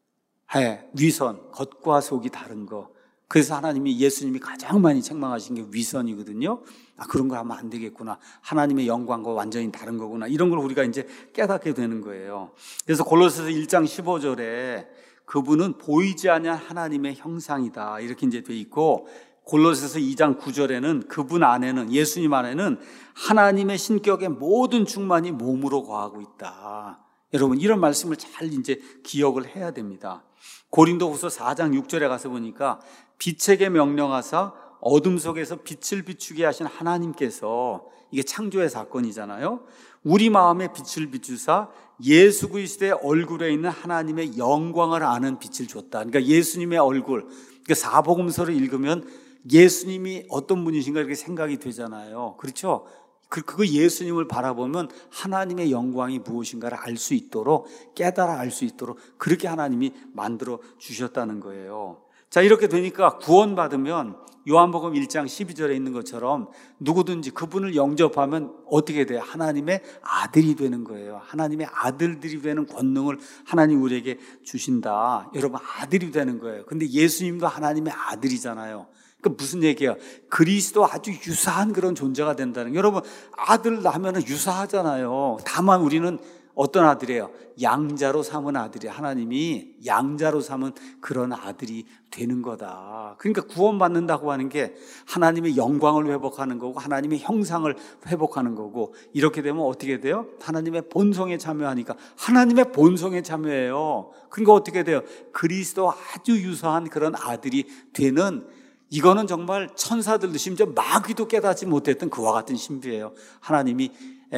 네, 위선, 겉과 속이 다른 거. 그래서 하나님이, 예수님이 가장 많이 책망하신 게 위선이거든요. 아, 그런 거 하면 안 되겠구나. 하나님의 영광과 완전히 다른 거구나. 이런 걸 우리가 이제 깨닫게 되는 거예요. 그래서 골로새서 일 장 십오 절에 그분은 보이지 않는 하나님의 형상이다. 이렇게 이제 돼 있고, 골로새서 이 장 구 절에는 그분 안에는, 예수님 안에는 하나님의 신격의 모든 충만이 몸으로 거하고 있다. 여러분, 이런 말씀을 잘 이제 기억을 해야 됩니다. 고린도후서 사 장 육 절에 가서 보니까 빛에게 명령하사 어둠 속에서 빛을 비추게 하신 하나님께서, 이게 창조의 사건이잖아요. 우리 마음에 빛을 비추사 예수 그리스도의 얼굴에 있는 하나님의 영광을 아는 빛을 줬다. 그러니까 예수님의 얼굴, 그러니까 사복음서를 읽으면 예수님이 어떤 분이신가 이렇게 생각이 되잖아요. 그렇죠? 그, 그 예수님을 바라보면 하나님의 영광이 무엇인가를 알 수 있도록, 깨달아 알 수 있도록 그렇게 하나님이 만들어 주셨다는 거예요. 자, 이렇게 되니까 구원받으면 요한복음 일 장 십이 절에 있는 것처럼 누구든지 그분을 영접하면 어떻게 돼요? 하나님의 아들이 되는 거예요. 하나님의 아들들이 되는 권능을 하나님 우리에게 주신다. 여러분, 아들이 되는 거예요. 근데 예수님도 하나님의 아들이잖아요. 그 무슨 얘기야? 그리스도 아주 유사한 그런 존재가 된다는 거예요. 여러분, 아들 낳으면 유사하잖아요. 다만 우리는 어떤 아들이에요? 양자로 삼은 아들이, 하나님이 양자로 삼은 그런 아들이 되는 거다. 그러니까 구원받는다고 하는 게 하나님의 영광을 회복하는 거고 하나님의 형상을 회복하는 거고, 이렇게 되면 어떻게 돼요? 하나님의 본성에 참여하니까 하나님의 본성에 참여해요. 그러니까 어떻게 돼요? 그리스도 아주 유사한 그런 아들이 되는, 이거는 정말 천사들도 심지어 마귀도 깨닫지 못했던 그와 같은 신비예요. 하나님이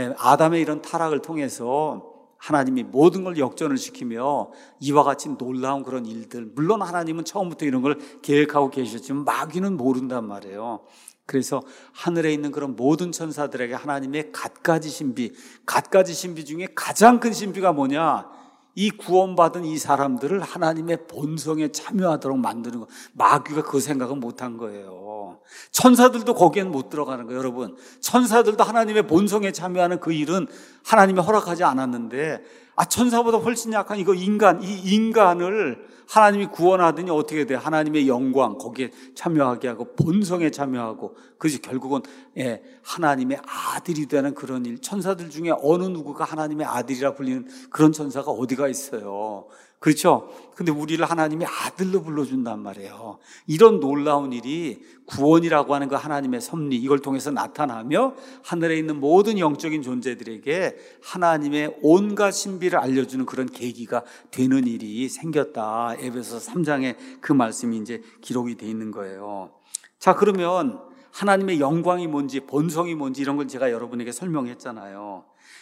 아담의 이런 타락을 통해서 하나님이 모든 걸 역전을 시키며 이와 같이 놀라운 그런 일들, 물론 하나님은 처음부터 이런 걸 계획하고 계셨지만 마귀는 모른단 말이에요. 그래서 하늘에 있는 그런 모든 천사들에게 하나님의 갖가지 신비, 갖가지 신비 중에 가장 큰 신비가 뭐냐? 이 구원받은 이 사람들을 하나님의 본성에 참여하도록 만드는 거. 마귀가 그 생각은 못한 거예요. 천사들도 거기엔 못 들어가는 거예요. 여러분, 천사들도 하나님의 본성에 참여하는 그 일은 하나님이 허락하지 않았는데, 아, 천사보다 훨씬 약한 이거 인간, 이 인간을 하나님이 구원하더니 어떻게 돼? 하나님의 영광, 거기에 참여하게 하고, 본성에 참여하고, 그래서 결국은, 예, 하나님의 아들이 되는 그런 일. 천사들 중에 어느 누구가 하나님의 아들이라 불리는 그런 천사가 어디가 있어요? 그렇죠? 근데 우리를 하나님의 아들로 불러준단 말이에요. 이런 놀라운 일이 구원이라고 하는 그 하나님의 섭리, 이걸 통해서 나타나며 하늘에 있는 모든 영적인 존재들에게 하나님의 온갖 신비를 알려주는 그런 계기가 되는 일이 생겼다. 에베소서 삼 장에 그 말씀이 이제 기록이 돼 있는 거예요. 자, 그러면 하나님의 영광이 뭔지, 본성이 뭔지 이런 걸 제가 여러분에게 설명했잖아요.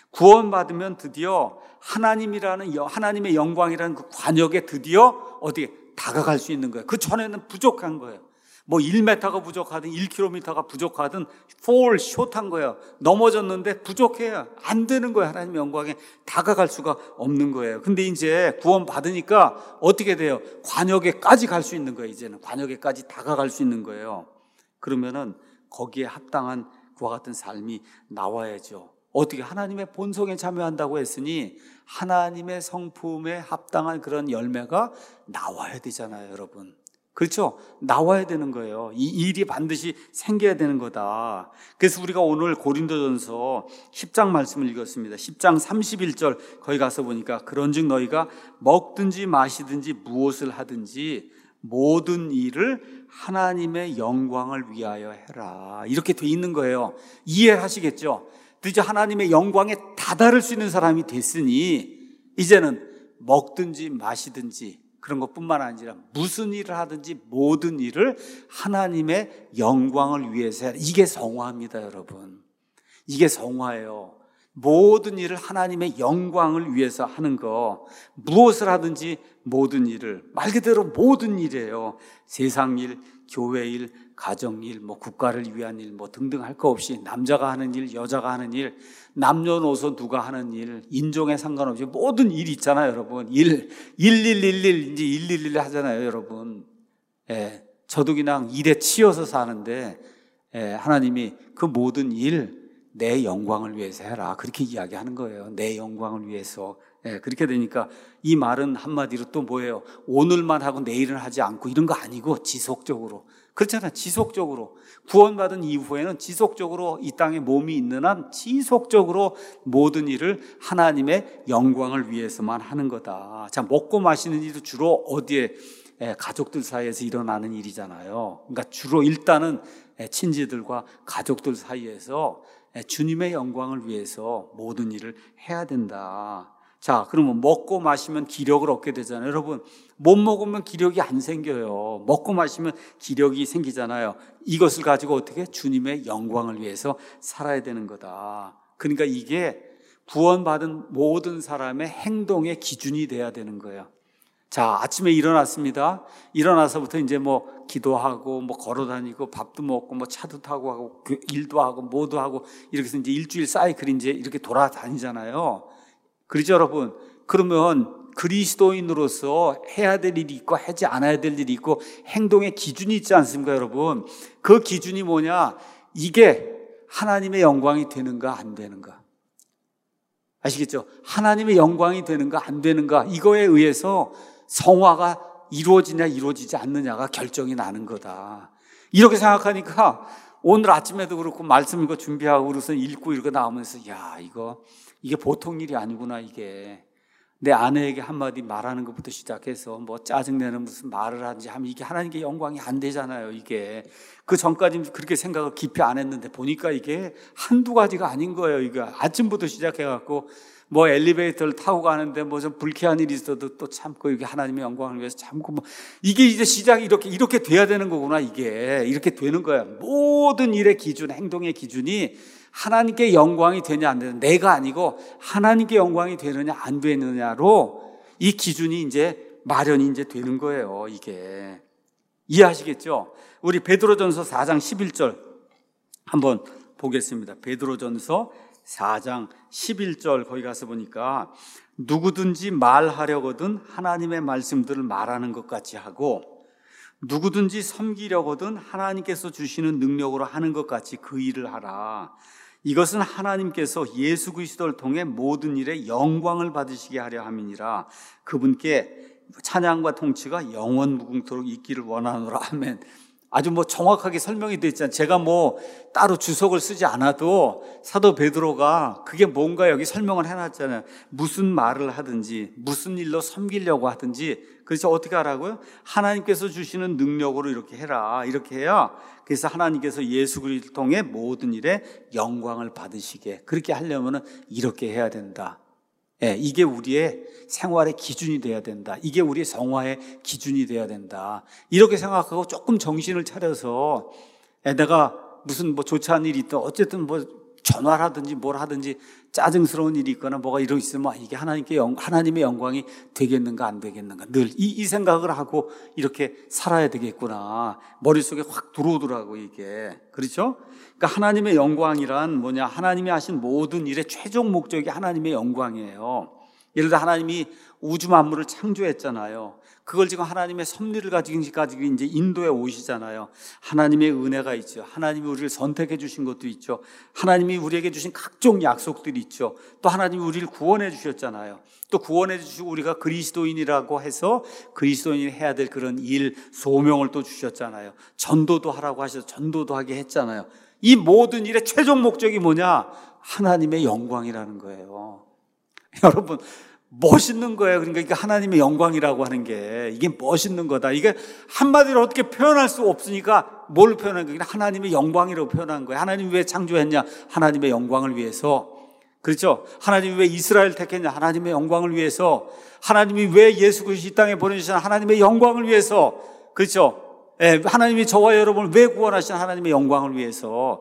구원받으면 드디어 하나님이라는, 하나님의 영광이라는 그 관역에 드디어 어떻게 다가갈 수 있는 거예요. 그 전에는 부족한 거예요. 뭐 일 미터가 부족하든 일 킬로미터가 부족하든 fall short한 거예요. 넘어졌는데 부족해요. 안 되는 거예요. 하나님의 영광에 다가갈 수가 없는 거예요. 근데 이제 구원받으니까 어떻게 돼요? 관역에까지 갈 수 있는 거예요. 이제는 관역에까지 다가갈 수 있는 거예요. 그러면은 거기에 합당한 그와 같은 삶이 나와야죠. 어떻게? 하나님의 본성에 참여한다고 했으니 하나님의 성품에 합당한 그런 열매가 나와야 되잖아요, 여러분. 그렇죠? 나와야 되는 거예요. 이 일이 반드시 생겨야 되는 거다. 그래서 우리가 오늘 고린도전서 십 장 말씀을 읽었습니다. 십 장 삼십일 절 거기 가서 보니까 그런즉 너희가 먹든지 마시든지 무엇을 하든지 모든 일을 하나님의 영광을 위하여 해라. 이렇게 돼 있는 거예요. 이해하시겠죠? 드디어 하나님의 영광에 다다를 수 있는 사람이 됐으니 이제는 먹든지 마시든지 그런 것뿐만 아니라 무슨 일을 하든지 모든 일을 하나님의 영광을 위해서 해라. 이게 성화입니다, 여러분. 이게 성화예요. 모든 일을 하나님의 영광을 위해서 하는 거. 무엇을 하든지 모든 일을, 말 그대로 모든 일이에요. 세상 일, 교회 일, 가정 일, 뭐 국가를 위한 일, 뭐 등등 할 거 없이 남자가 하는 일, 여자가 하는 일, 남녀노소 누가 하는 일, 인종에 상관없이 모든 일 있잖아요, 여러분. 일, 일일일일 이제 일일일 하잖아요, 여러분. 예, 저도 그냥 일에 치여서 사는데 예, 하나님이 그 모든 일 내 영광을 위해서 해라. 그렇게 이야기하는 거예요. 내 영광을 위해서. 예, 그렇게 되니까 이 말은 한마디로 또 뭐예요? 오늘만 하고 내일은 하지 않고 이런 거 아니고 지속적으로. 그렇잖아요. 지속적으로. 구원받은 이후에는 지속적으로 이 땅에 몸이 있는 한 지속적으로 모든 일을 하나님의 영광을 위해서만 하는 거다. 자, 먹고 마시는 일도 주로 어디에? 예, 가족들 사이에서 일어나는 일이잖아요. 그러니까 주로 일단은 친지들과 가족들 사이에서 주님의 영광을 위해서 모든 일을 해야 된다. 자, 그러면 먹고 마시면 기력을 얻게 되잖아요. 여러분, 못 먹으면 기력이 안 생겨요. 먹고 마시면 기력이 생기잖아요. 이것을 가지고 어떻게? 주님의 영광을 위해서 살아야 되는 거다. 그러니까 이게 구원받은 모든 사람의 행동의 기준이 돼야 되는 거예요. 자, 아침에 일어났습니다. 일어나서부터 이제 뭐 기도하고 뭐 걸어다니고 밥도 먹고 뭐 차도 타고 하고 일도 하고 뭐도 하고 이렇게 해서 이제 일주일 사이클이 이제 이렇게 돌아다니잖아요. 그렇죠, 여러분? 그러면 그리스도인으로서 해야 될 일이 있고 하지 않아야 될 일이 있고 행동의 기준이 있지 않습니까, 여러분? 그 기준이 뭐냐? 이게 하나님의 영광이 되는가 안 되는가? 아시겠죠? 하나님의 영광이 되는가 안 되는가? 이거에 의해서 성화가 이루어지냐 이루어지지 않느냐가 결정이 나는 거다. 이렇게 생각하니까 오늘 아침에도 그렇고 말씀 이거 준비하고 그래서 읽고 이렇게 나오면서 야, 이거 이게 보통 일이 아니구나. 이게 내 아내에게 한마디 말하는 것부터 시작해서 뭐 짜증내는 무슨 말을 하는지 하면 이게 하나님께 영광이 안 되잖아요. 이게 그 전까지는 그렇게 생각을 깊이 안 했는데 보니까 이게 한두 가지가 아닌 거예요. 이거 아침부터 시작해갖고 뭐 엘리베이터를 타고 가는데 뭐 좀 불쾌한 일이 있어도 또 참고 이게 하나님의 영광을 위해서 참고 뭐 이게 이제 시작이 이렇게 이렇게 돼야 되는 거구나. 이게 이렇게 되는 거야. 모든 일의 기준, 행동의 기준이 하나님께 영광이 되냐 안 되냐, 내가 아니고 하나님께 영광이 되느냐 안 되느냐로 이 기준이 이제 마련이 이제 되는 거예요. 이게 이해하시겠죠? 우리 베드로전서 사 장 십일 절 한번 보겠습니다. 베드로전서 사 장 십일 절 거기 가서 보니까 누구든지 말하려거든 하나님의 말씀들을 말하는 것 같이 하고 누구든지 섬기려거든 하나님께서 주시는 능력으로 하는 것 같이 그 일을 하라. 이것은 하나님께서 예수 그리스도를 통해 모든 일에 영광을 받으시게 하려 함이니라. 그분께 찬양과 통치가 영원 무궁토록 있기를 원하노라. 아멘. 아주 뭐 정확하게 설명이 되어 있잖아요. 제가 뭐 따로 주석을 쓰지 않아도 사도 베드로가 그게 뭔가 여기 설명을 해놨잖아요. 무슨 말을 하든지 무슨 일로 섬기려고 하든지, 그래서 어떻게 하라고요? 하나님께서 주시는 능력으로 이렇게 해라. 이렇게 해야, 그래서 하나님께서 예수 그리스도를 통해 모든 일에 영광을 받으시게, 그렇게 하려면 이렇게 해야 된다. 예, 이게 우리의 생활의 기준이 돼야 된다. 이게 우리의 성화의 기준이 돼야 된다. 이렇게 생각하고 조금 정신을 차려서, 예, 내가 무슨 뭐 좋지 않은 일이 있다, 어쨌든 뭐 전화를 하든지 뭘 하든지 짜증스러운 일이 있거나 뭐가 이러고 있으면 이게 하나님께 영, 하나님의 영광이 되겠는가 안 되겠는가, 늘 이, 이 생각을 하고 이렇게 살아야 되겠구나. 머릿속에 확 들어오더라고 이게. 그렇죠? 그러니까 하나님의 영광이란 뭐냐? 하나님이 하신 모든 일의 최종 목적이 하나님의 영광이에요. 예를 들어 하나님이 우주 만물을 창조했잖아요. 그걸 지금 하나님의 섭리를 가지고 이제 인도에 오시잖아요. 하나님의 은혜가 있죠. 하나님이 우리를 선택해 주신 것도 있죠. 하나님이 우리에게 주신 각종 약속들이 있죠. 또 하나님이 우리를 구원해 주셨잖아요. 또 구원해 주시고 우리가 그리스도인이라고 해서 그리스도인이 해야 될 그런 일, 소명을 또 주셨잖아요. 전도도 하라고 하셔서 전도도 하게 했잖아요. 이 모든 일의 최종 목적이 뭐냐? 하나님의 영광이라는 거예요. 여러분, 멋있는 거예요. 그러니까 하나님의 영광이라고 하는 게 이게 멋있는 거다. 이게 한마디로 어떻게 표현할 수 없으니까 뭘 표현한 거예요? 하나님의 영광이라고 표현한 거예요. 하나님이 왜 창조했냐? 하나님의 영광을 위해서. 그렇죠? 하나님이 왜 이스라엘 택했냐? 하나님의 영광을 위해서. 하나님이 왜 예수 그리스도 이 땅에 보내주셨냐? 하나님의 영광을 위해서. 그렇죠? 예, 하나님이 저와 여러분을 왜 구원하시냐? 하나님의 영광을 위해서.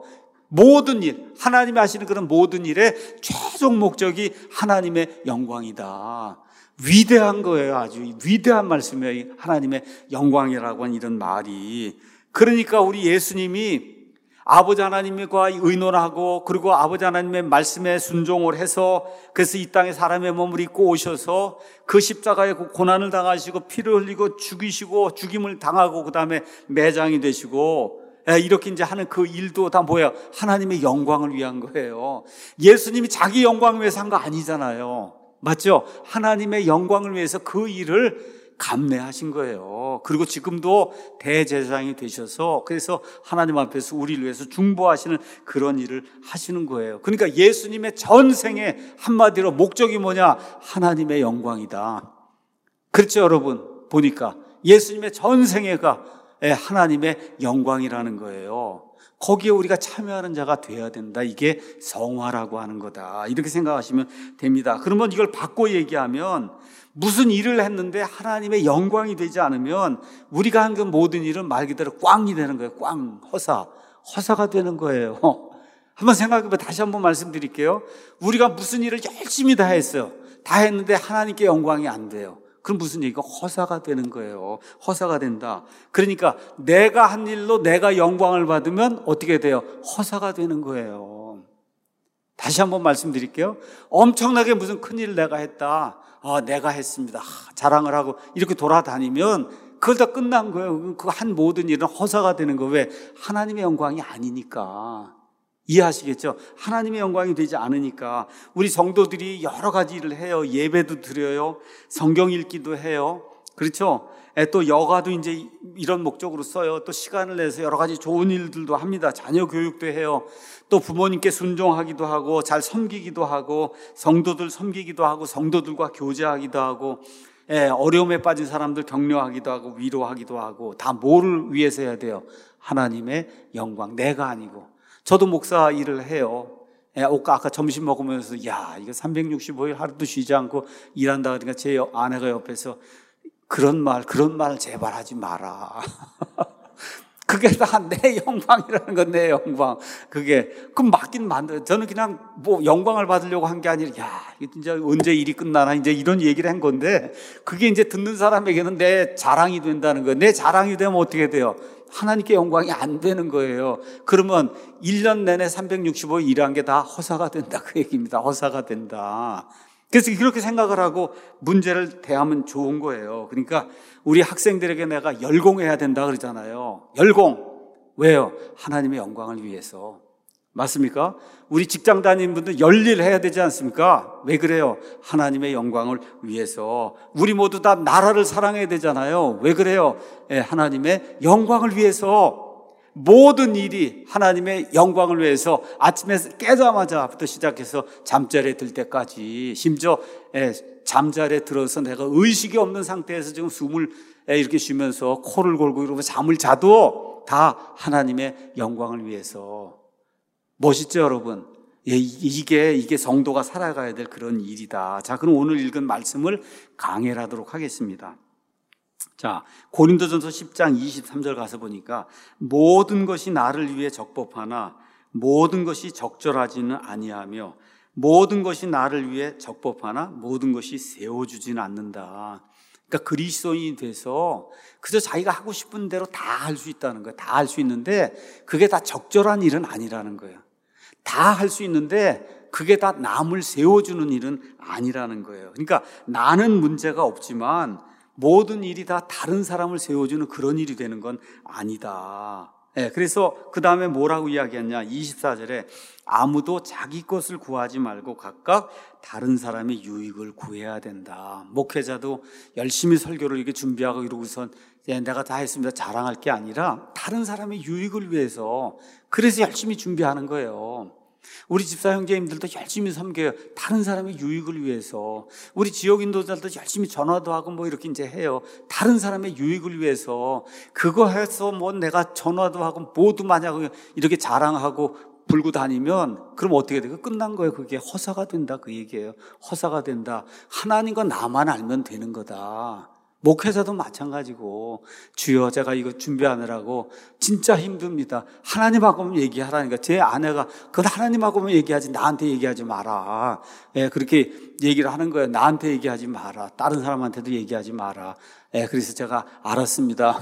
모든 일, 하나님이 하시는 그런 모든 일의 최종 목적이 하나님의 영광이다. 위대한 거예요. 아주 위대한 말씀이에요. 하나님의 영광이라고 하는 이런 말이. 그러니까 우리 예수님이 아버지 하나님과 의논하고, 그리고 아버지 하나님의 말씀에 순종을 해서, 그래서 이 땅에 사람의 몸을 입고 오셔서 그 십자가에 고난을 당하시고 피를 흘리고 죽이시고 죽임을 당하고 그 다음에 매장이 되시고, 이렇게 이제 하는 그 일도 다 뭐예요? 하나님의 영광을 위한 거예요. 예수님이 자기 영광을 위해서 한 거 아니잖아요. 맞죠? 하나님의 영광을 위해서 그 일을 감내하신 거예요. 그리고 지금도 대제사장이 되셔서, 그래서 하나님 앞에서 우리를 위해서 중보하시는 그런 일을 하시는 거예요. 그러니까 예수님의 전생의 한마디로 목적이 뭐냐? 하나님의 영광이다. 그렇죠, 여러분? 보니까 예수님의 전생애가 하나님의 영광이라는 거예요. 거기에 우리가 참여하는 자가 되어야 된다. 이게 성화라고 하는 거다. 이렇게 생각하시면 됩니다. 그러면 이걸 바꿔 얘기하면, 무슨 일을 했는데 하나님의 영광이 되지 않으면 우리가 한 그 모든 일은 말 그대로 꽝이 되는 거예요. 꽝, 허사, 허사가 되는 거예요. 한번 생각해봐. 다시 한번 말씀드릴게요. 우리가 무슨 일을 열심히 다 했어요. 다 했는데 하나님께 영광이 안 돼요. 그럼 무슨 얘기가? 허사가 되는 거예요. 허사가 된다. 그러니까 내가 한 일로 내가 영광을 받으면 어떻게 돼요? 허사가 되는 거예요. 다시 한번 말씀드릴게요. 엄청나게 무슨 큰일을 내가 했다. 아, 내가 했습니다. 아, 자랑을 하고 이렇게 돌아다니면 그걸 다 끝난 거예요. 그 한 모든 일은 허사가 되는 거예요. 왜? 하나님의 영광이 아니니까. 이해하시겠죠? 하나님의 영광이 되지 않으니까. 우리 성도들이 여러 가지 일을 해요. 예배도 드려요. 성경 읽기도 해요. 그렇죠? 또 여가도 이제 이런 목적으로 써요. 또 시간을 내서 여러 가지 좋은 일들도 합니다. 자녀 교육도 해요. 또 부모님께 순종하기도 하고, 잘 섬기기도 하고, 성도들 섬기기도 하고, 성도들과 교제하기도 하고, 예, 어려움에 빠진 사람들 격려하기도 하고, 위로하기도 하고, 다 뭐를 위해서 해야 돼요? 하나님의 영광. 내가 아니고. 저도 목사 일을 해요. 예, 아까 점심 먹으면서, 야, 이거 삼백육십오 일 하루도 쉬지 않고 일한다. 그러니까 제 아내가 옆에서 그런 말, 그런 말 제발 하지 마라. 그게 다 내 영광이라는 건 내 영광. 그게, 그럼 맞긴 만들어요. 저는 그냥 뭐 영광을 받으려고 한 게 아니라, 야, 이게 진짜 언제 일이 끝나나, 이제 이런 얘기를 한 건데, 그게 이제 듣는 사람에게는 내 자랑이 된다는 거예요. 내 자랑이 되면 어떻게 돼요? 하나님께 영광이 안 되는 거예요. 그러면 일 년 내내 삼백육십오 일 일한 게 다 허사가 된다. 그 얘기입니다. 허사가 된다. 그래서 그렇게 생각을 하고 문제를 대하면 좋은 거예요. 그러니까 우리 학생들에게 내가 열공해야 된다 그러잖아요. 열공. 왜요? 하나님의 영광을 위해서. 맞습니까? 우리 직장 다니는 분들 열일해야 되지 않습니까? 왜 그래요? 하나님의 영광을 위해서. 우리 모두 다 나라를 사랑해야 되잖아요. 왜 그래요? 예, 하나님의 영광을 위해서. 모든 일이 하나님의 영광을 위해서 아침에 깨자마자부터 시작해서 잠자리에 들 때까지, 심지어 예, 잠자리에 들어서 내가 의식이 없는 상태에서 지금 숨을 예, 이렇게 쉬면서 코를 골고 이러고 잠을 자도 다 하나님의 영광을 위해서. 멋있죠, 여러분? 예, 이게, 이게 성도가 살아가야 될 그런 일이다. 자, 그럼 오늘 읽은 말씀을 강해하도록 하겠습니다. 자, 고린도전서 십 장 이십삼 절 가서 보니까 모든 것이 나를 위해 적법하나 모든 것이 적절하지는 아니하며 모든 것이 나를 위해 적법하나 모든 것이 세워주지는 않는다. 그러니까 그리스도인이 돼서 그저 자기가 하고 싶은 대로 다 할 수 있다는 거예요. 다 할 수 있는데 그게 다 적절한 일은 아니라는 거예요. 다 할 수 있는데 그게 다 남을 세워주는 일은 아니라는 거예요. 그러니까 나는 문제가 없지만 모든 일이 다 다른 사람을 세워주는 그런 일이 되는 건 아니다. 네, 그래서 그 다음에 뭐라고 이야기했냐? 이십사 절에 아무도 자기 것을 구하지 말고 각각 다른 사람의 유익을 구해야 된다. 목회자도 열심히 설교를 이렇게 준비하고 이러고선 예, 내가 다 했습니다 자랑할 게 아니라 다른 사람의 유익을 위해서, 그래서 열심히 준비하는 거예요. 우리 집사 형제님들도 열심히 섬겨요. 다른 사람의 유익을 위해서. 우리 지역 인도자들도 열심히 전화도 하고 뭐 이렇게 이제 해요. 다른 사람의 유익을 위해서. 그거 해서 뭐 내가 전화도 하고 모두 만약 이렇게 자랑하고 불고 다니면 그럼 어떻게 돼요? 끝난 거예요. 그게 허사가 된다 그 얘기예요. 허사가 된다. 하나님과 나만 알면 되는 거다. 목회자도 마찬가지고, 주여 제가 이거 준비하느라고 진짜 힘듭니다. 하나님하고만 얘기하라니까. 제 아내가 그건 하나님하고만 얘기하지 나한테 얘기하지 마라. 예, 그렇게 얘기를 하는 거예요. 나한테 얘기하지 마라. 다른 사람한테도 얘기하지 마라. 예, 그래서 제가 알았습니다.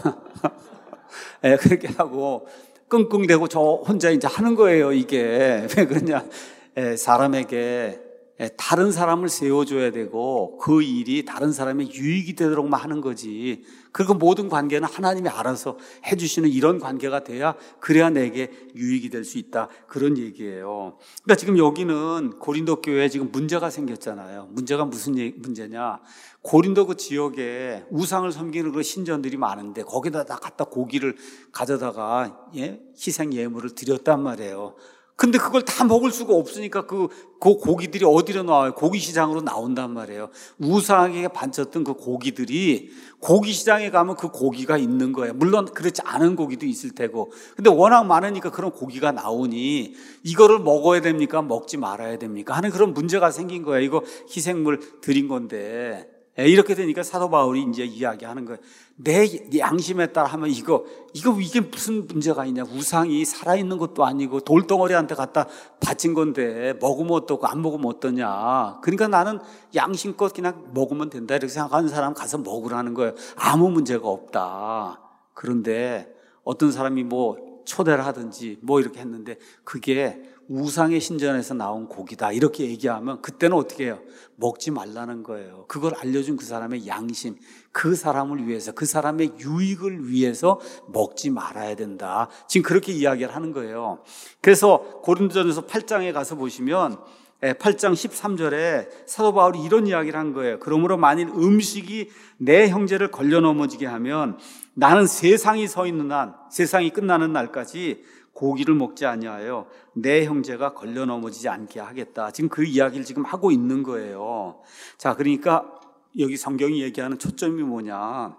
예, 그렇게 하고 끙끙대고 저 혼자 이제 하는 거예요. 이게 왜 그러냐? 예, 사람에게 다른 사람을 세워줘야 되고 그 일이 다른 사람의 유익이 되도록만 하는 거지. 그리고 모든 관계는 하나님이 알아서 해주시는 이런 관계가 돼야, 그래야 내게 유익이 될 수 있다, 그런 얘기예요. 그러니까 지금 여기는 고린도 교회에 지금 문제가 생겼잖아요. 문제가 무슨 문제냐? 고린도 그 지역에 우상을 섬기는 그 신전들이 많은데 거기다 다 갖다 고기를 가져다가 예? 희생 예물을 드렸단 말이에요. 근데 그걸 다 먹을 수가 없으니까 그, 그 고기들이 어디로 나와요? 고기 시장으로 나온단 말이에요. 우상에게 바쳤던 그 고기들이 고기 시장에 가면 그 고기가 있는 거예요. 물론 그렇지 않은 고기도 있을 테고. 근데 워낙 많으니까 그런 고기가 나오니 이거를 먹어야 됩니까? 먹지 말아야 됩니까? 하는 그런 문제가 생긴 거예요. 이거 희생물 드린 건데. 이렇게 되니까 사도 바울이 이제 이야기하는 거예요. 내 양심에 따라 하면 이거, 이거, 이게 무슨 문제가 있냐. 우상이 살아있는 것도 아니고 돌덩어리한테 갖다 바친 건데 먹으면 어떻고 안 먹으면 어떠냐. 그러니까 나는 양심껏 그냥 먹으면 된다 이렇게 생각하는 사람 가서 먹으라는 거예요. 아무 문제가 없다. 그런데 어떤 사람이 뭐 초대를 하든지 뭐 이렇게 했는데 그게 우상의 신전에서 나온 고기다 이렇게 얘기하면 그때는 어떻게 해요? 먹지 말라는 거예요. 그걸 알려준 그 사람의 양심, 그 사람을 위해서, 그 사람의 유익을 위해서 먹지 말아야 된다. 지금 그렇게 이야기를 하는 거예요. 그래서 고린도전서 팔 장에 가서 보시면 팔 장 십삼 절에 사도 바울이 이런 이야기를 한 거예요. 그러므로 만일 음식이 내 형제를 걸려 넘어지게 하면 나는 세상이 서 있는 한, 세상이 끝나는 날까지 고기를 먹지 아니하여 내 형제가 걸려 넘어지지 않게 하겠다. 지금 그 이야기를 지금 하고 있는 거예요. 자, 그러니까 여기 성경이 얘기하는 초점이 뭐냐?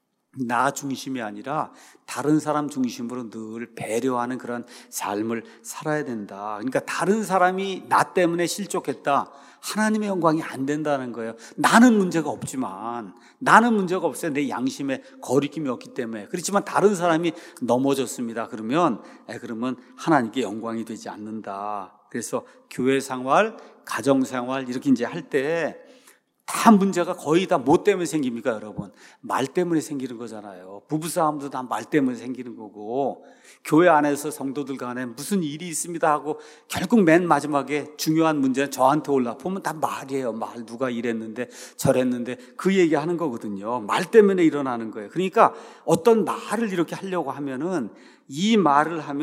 나 중심이 아니라 다른 사람 중심으로 늘 배려하는 그런 삶을 살아야 된다. 그러니까 다른 사람이 나 때문에 실족했다, 하나님의 영광이 안 된다는 거예요. 나는 문제가 없지만, 나는 문제가 없어요. 내 양심에 거리낌이 없기 때문에. 그렇지만 다른 사람이 넘어졌습니다. 그러면 에, 그러면 하나님께 영광이 되지 않는다. 그래서 교회 생활, 가정 생활 이렇게 이제 할 때 다 문제가 거의 다 뭐 때문에 생깁니까, 여러분? 말 때문에 생기는 거잖아요. 부부싸움도 다 말 때문에 생기는 거고, 교회 안에서 성도들 간에 무슨 일이 있습니다 하고 결국 맨 마지막에 중요한 문제는 저한테 올라 보면 다 말이에요. 말, 누가 이랬는데 저랬는데 그 얘기하는 거거든요. 말 때문에 일어나는 거예요. 그러니까 어떤 말을 이렇게 하려고 하면은 이 말을 하면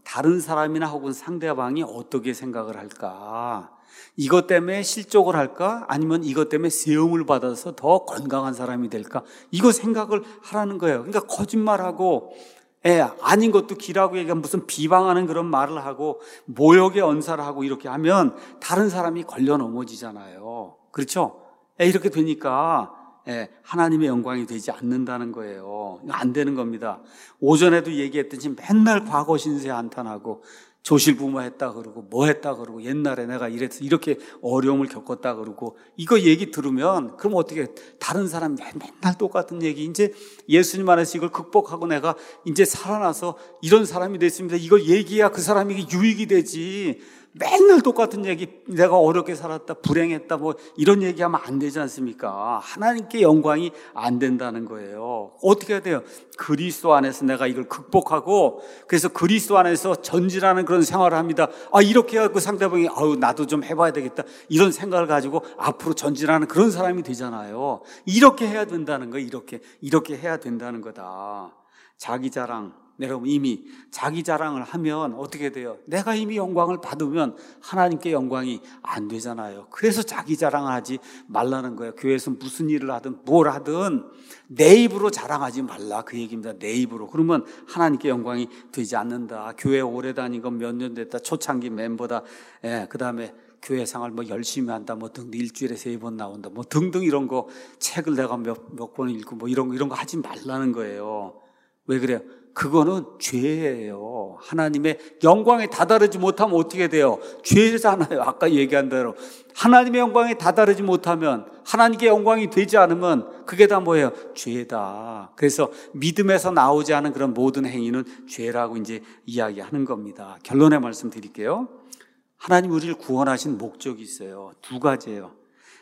다른 사람이나 혹은 상대방이 어떻게 생각을 할까? 이것 때문에 실족을 할까? 아니면 이것 때문에 세움을 받아서 더 건강한 사람이 될까? 이거 생각을 하라는 거예요. 그러니까 거짓말하고, 예, 아닌 것도 기라고 얘기하면 무슨 비방하는 그런 말을 하고 모욕의 언사를 하고 이렇게 하면 다른 사람이 걸려 넘어지잖아요. 그렇죠? 예, 이렇게 되니까 예, 하나님의 영광이 되지 않는다는 거예요. 안 되는 겁니다. 오전에도 얘기했듯이 맨날 과거 신세 한탄하고 조실부모 했다 그러고 뭐 했다 그러고 옛날에 내가 이랬어 이렇게 어려움을 겪었다 그러고 이거 얘기 들으면 그럼 어떻게 다른 사람 맨날 똑같은 얘기 이제 예수님 안에서 이걸 극복하고 내가 이제 살아나서 이런 사람이 됐습니다. 이걸 얘기해야 그 사람에게 유익이 되지. 맨날 똑같은 얘기 내가 어렵게 살았다 불행했다 뭐 이런 얘기하면 안 되지 않습니까? 하나님께 영광이 안 된다는 거예요. 어떻게 해야 돼요? 그리스도 안에서 내가 이걸 극복하고 그래서 그리스도 안에서 전진하는 그런 생활을 합니다. 아 이렇게 해야 그 상대방이 아유 나도 좀 해봐야 되겠다 이런 생각을 가지고 앞으로 전진하는 그런 사람이 되잖아요. 이렇게 해야 된다는 거예요. 이렇게 이렇게 해야 된다는 거다. 자기 자랑 여러분 이미 자기 자랑을 하면 어떻게 돼요? 내가 이미 영광을 받으면 하나님께 영광이 안 되잖아요. 그래서 자기 자랑을 하지 말라는 거예요. 교회에서 무슨 일을 하든 뭘 하든 내 입으로 자랑하지 말라 그 얘기입니다. 내 입으로. 그러면 하나님께 영광이 되지 않는다. 교회 오래 다닌 건 몇 년 됐다. 초창기 멤버다. 예, 그 다음에 교회 생활 뭐 열심히 한다, 뭐 등등 일주일에 세 번 나온다, 뭐 등등 이런 거 책을 내가 몇 몇 권 읽고 뭐 이런 거 이런 거 하지 말라는 거예요. 왜 그래요? 그거는 죄예요. 하나님의 영광에 다다르지 못하면 어떻게 돼요? 죄잖아요. 아까 얘기한 대로 하나님의 영광에 다다르지 못하면 하나님께 영광이 되지 않으면 그게 다 뭐예요? 죄다. 그래서 믿음에서 나오지 않은 그런 모든 행위는 죄라고 이제 이야기하는 겁니다. 결론의 말씀 드릴게요. 하나님 우리를 구원하신 목적이 있어요. 두 가지예요.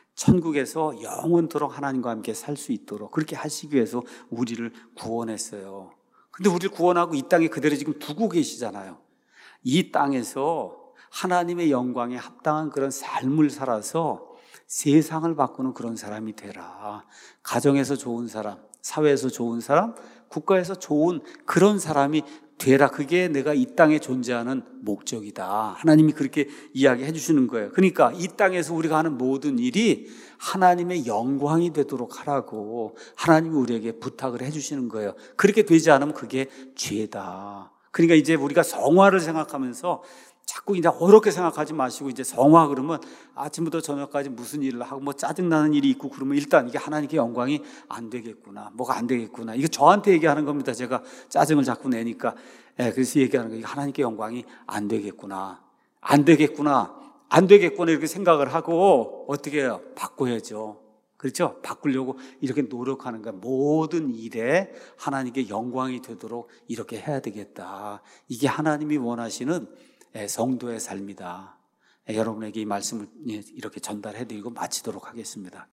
천국에서 영원토록 하나님과 함께 살 수 있도록 그렇게 하시기 위해서 우리를 구원했어요. 근데 우리를 구원하고 이 땅에 그대로 지금 두고 계시잖아요. 이 땅에서 하나님의 영광에 합당한 그런 삶을 살아서 세상을 바꾸는 그런 사람이 되라. 가정에서 좋은 사람, 사회에서 좋은 사람, 국가에서 좋은 그런 사람이 되라. 그게 내가 이 땅에 존재하는 목적이다. 하나님이 그렇게 이야기해 주시는 거예요. 그러니까 이 땅에서 우리가 하는 모든 일이 하나님의 영광이 되도록 하라고 하나님이 우리에게 부탁을 해 주시는 거예요. 그렇게 되지 않으면 그게 죄다. 그러니까 이제 우리가 성화를 생각하면서 자꾸 이제 어렵게 생각하지 마시고 이제 성화 그러면 아침부터 저녁까지 무슨 일을 하고 뭐 짜증나는 일이 있고 그러면 일단 이게 하나님께 영광이 안 되겠구나. 뭐가 안 되겠구나. 이거 저한테 얘기하는 겁니다. 제가 짜증을 자꾸 내니까. 예, 그래서 얘기하는 거예요. 하나님께 영광이 안 되겠구나. 안 되겠구나. 안 되겠구나. 이렇게 생각을 하고 어떻게 해요? 바꿔야죠. 그렇죠? 바꾸려고 이렇게 노력하는 거야. 모든 일에 하나님께 영광이 되도록 이렇게 해야 되겠다. 이게 하나님이 원하시는 성도의 삶이다. 여러분에게 이 말씀을 이렇게 전달해드리고 마치도록 하겠습니다.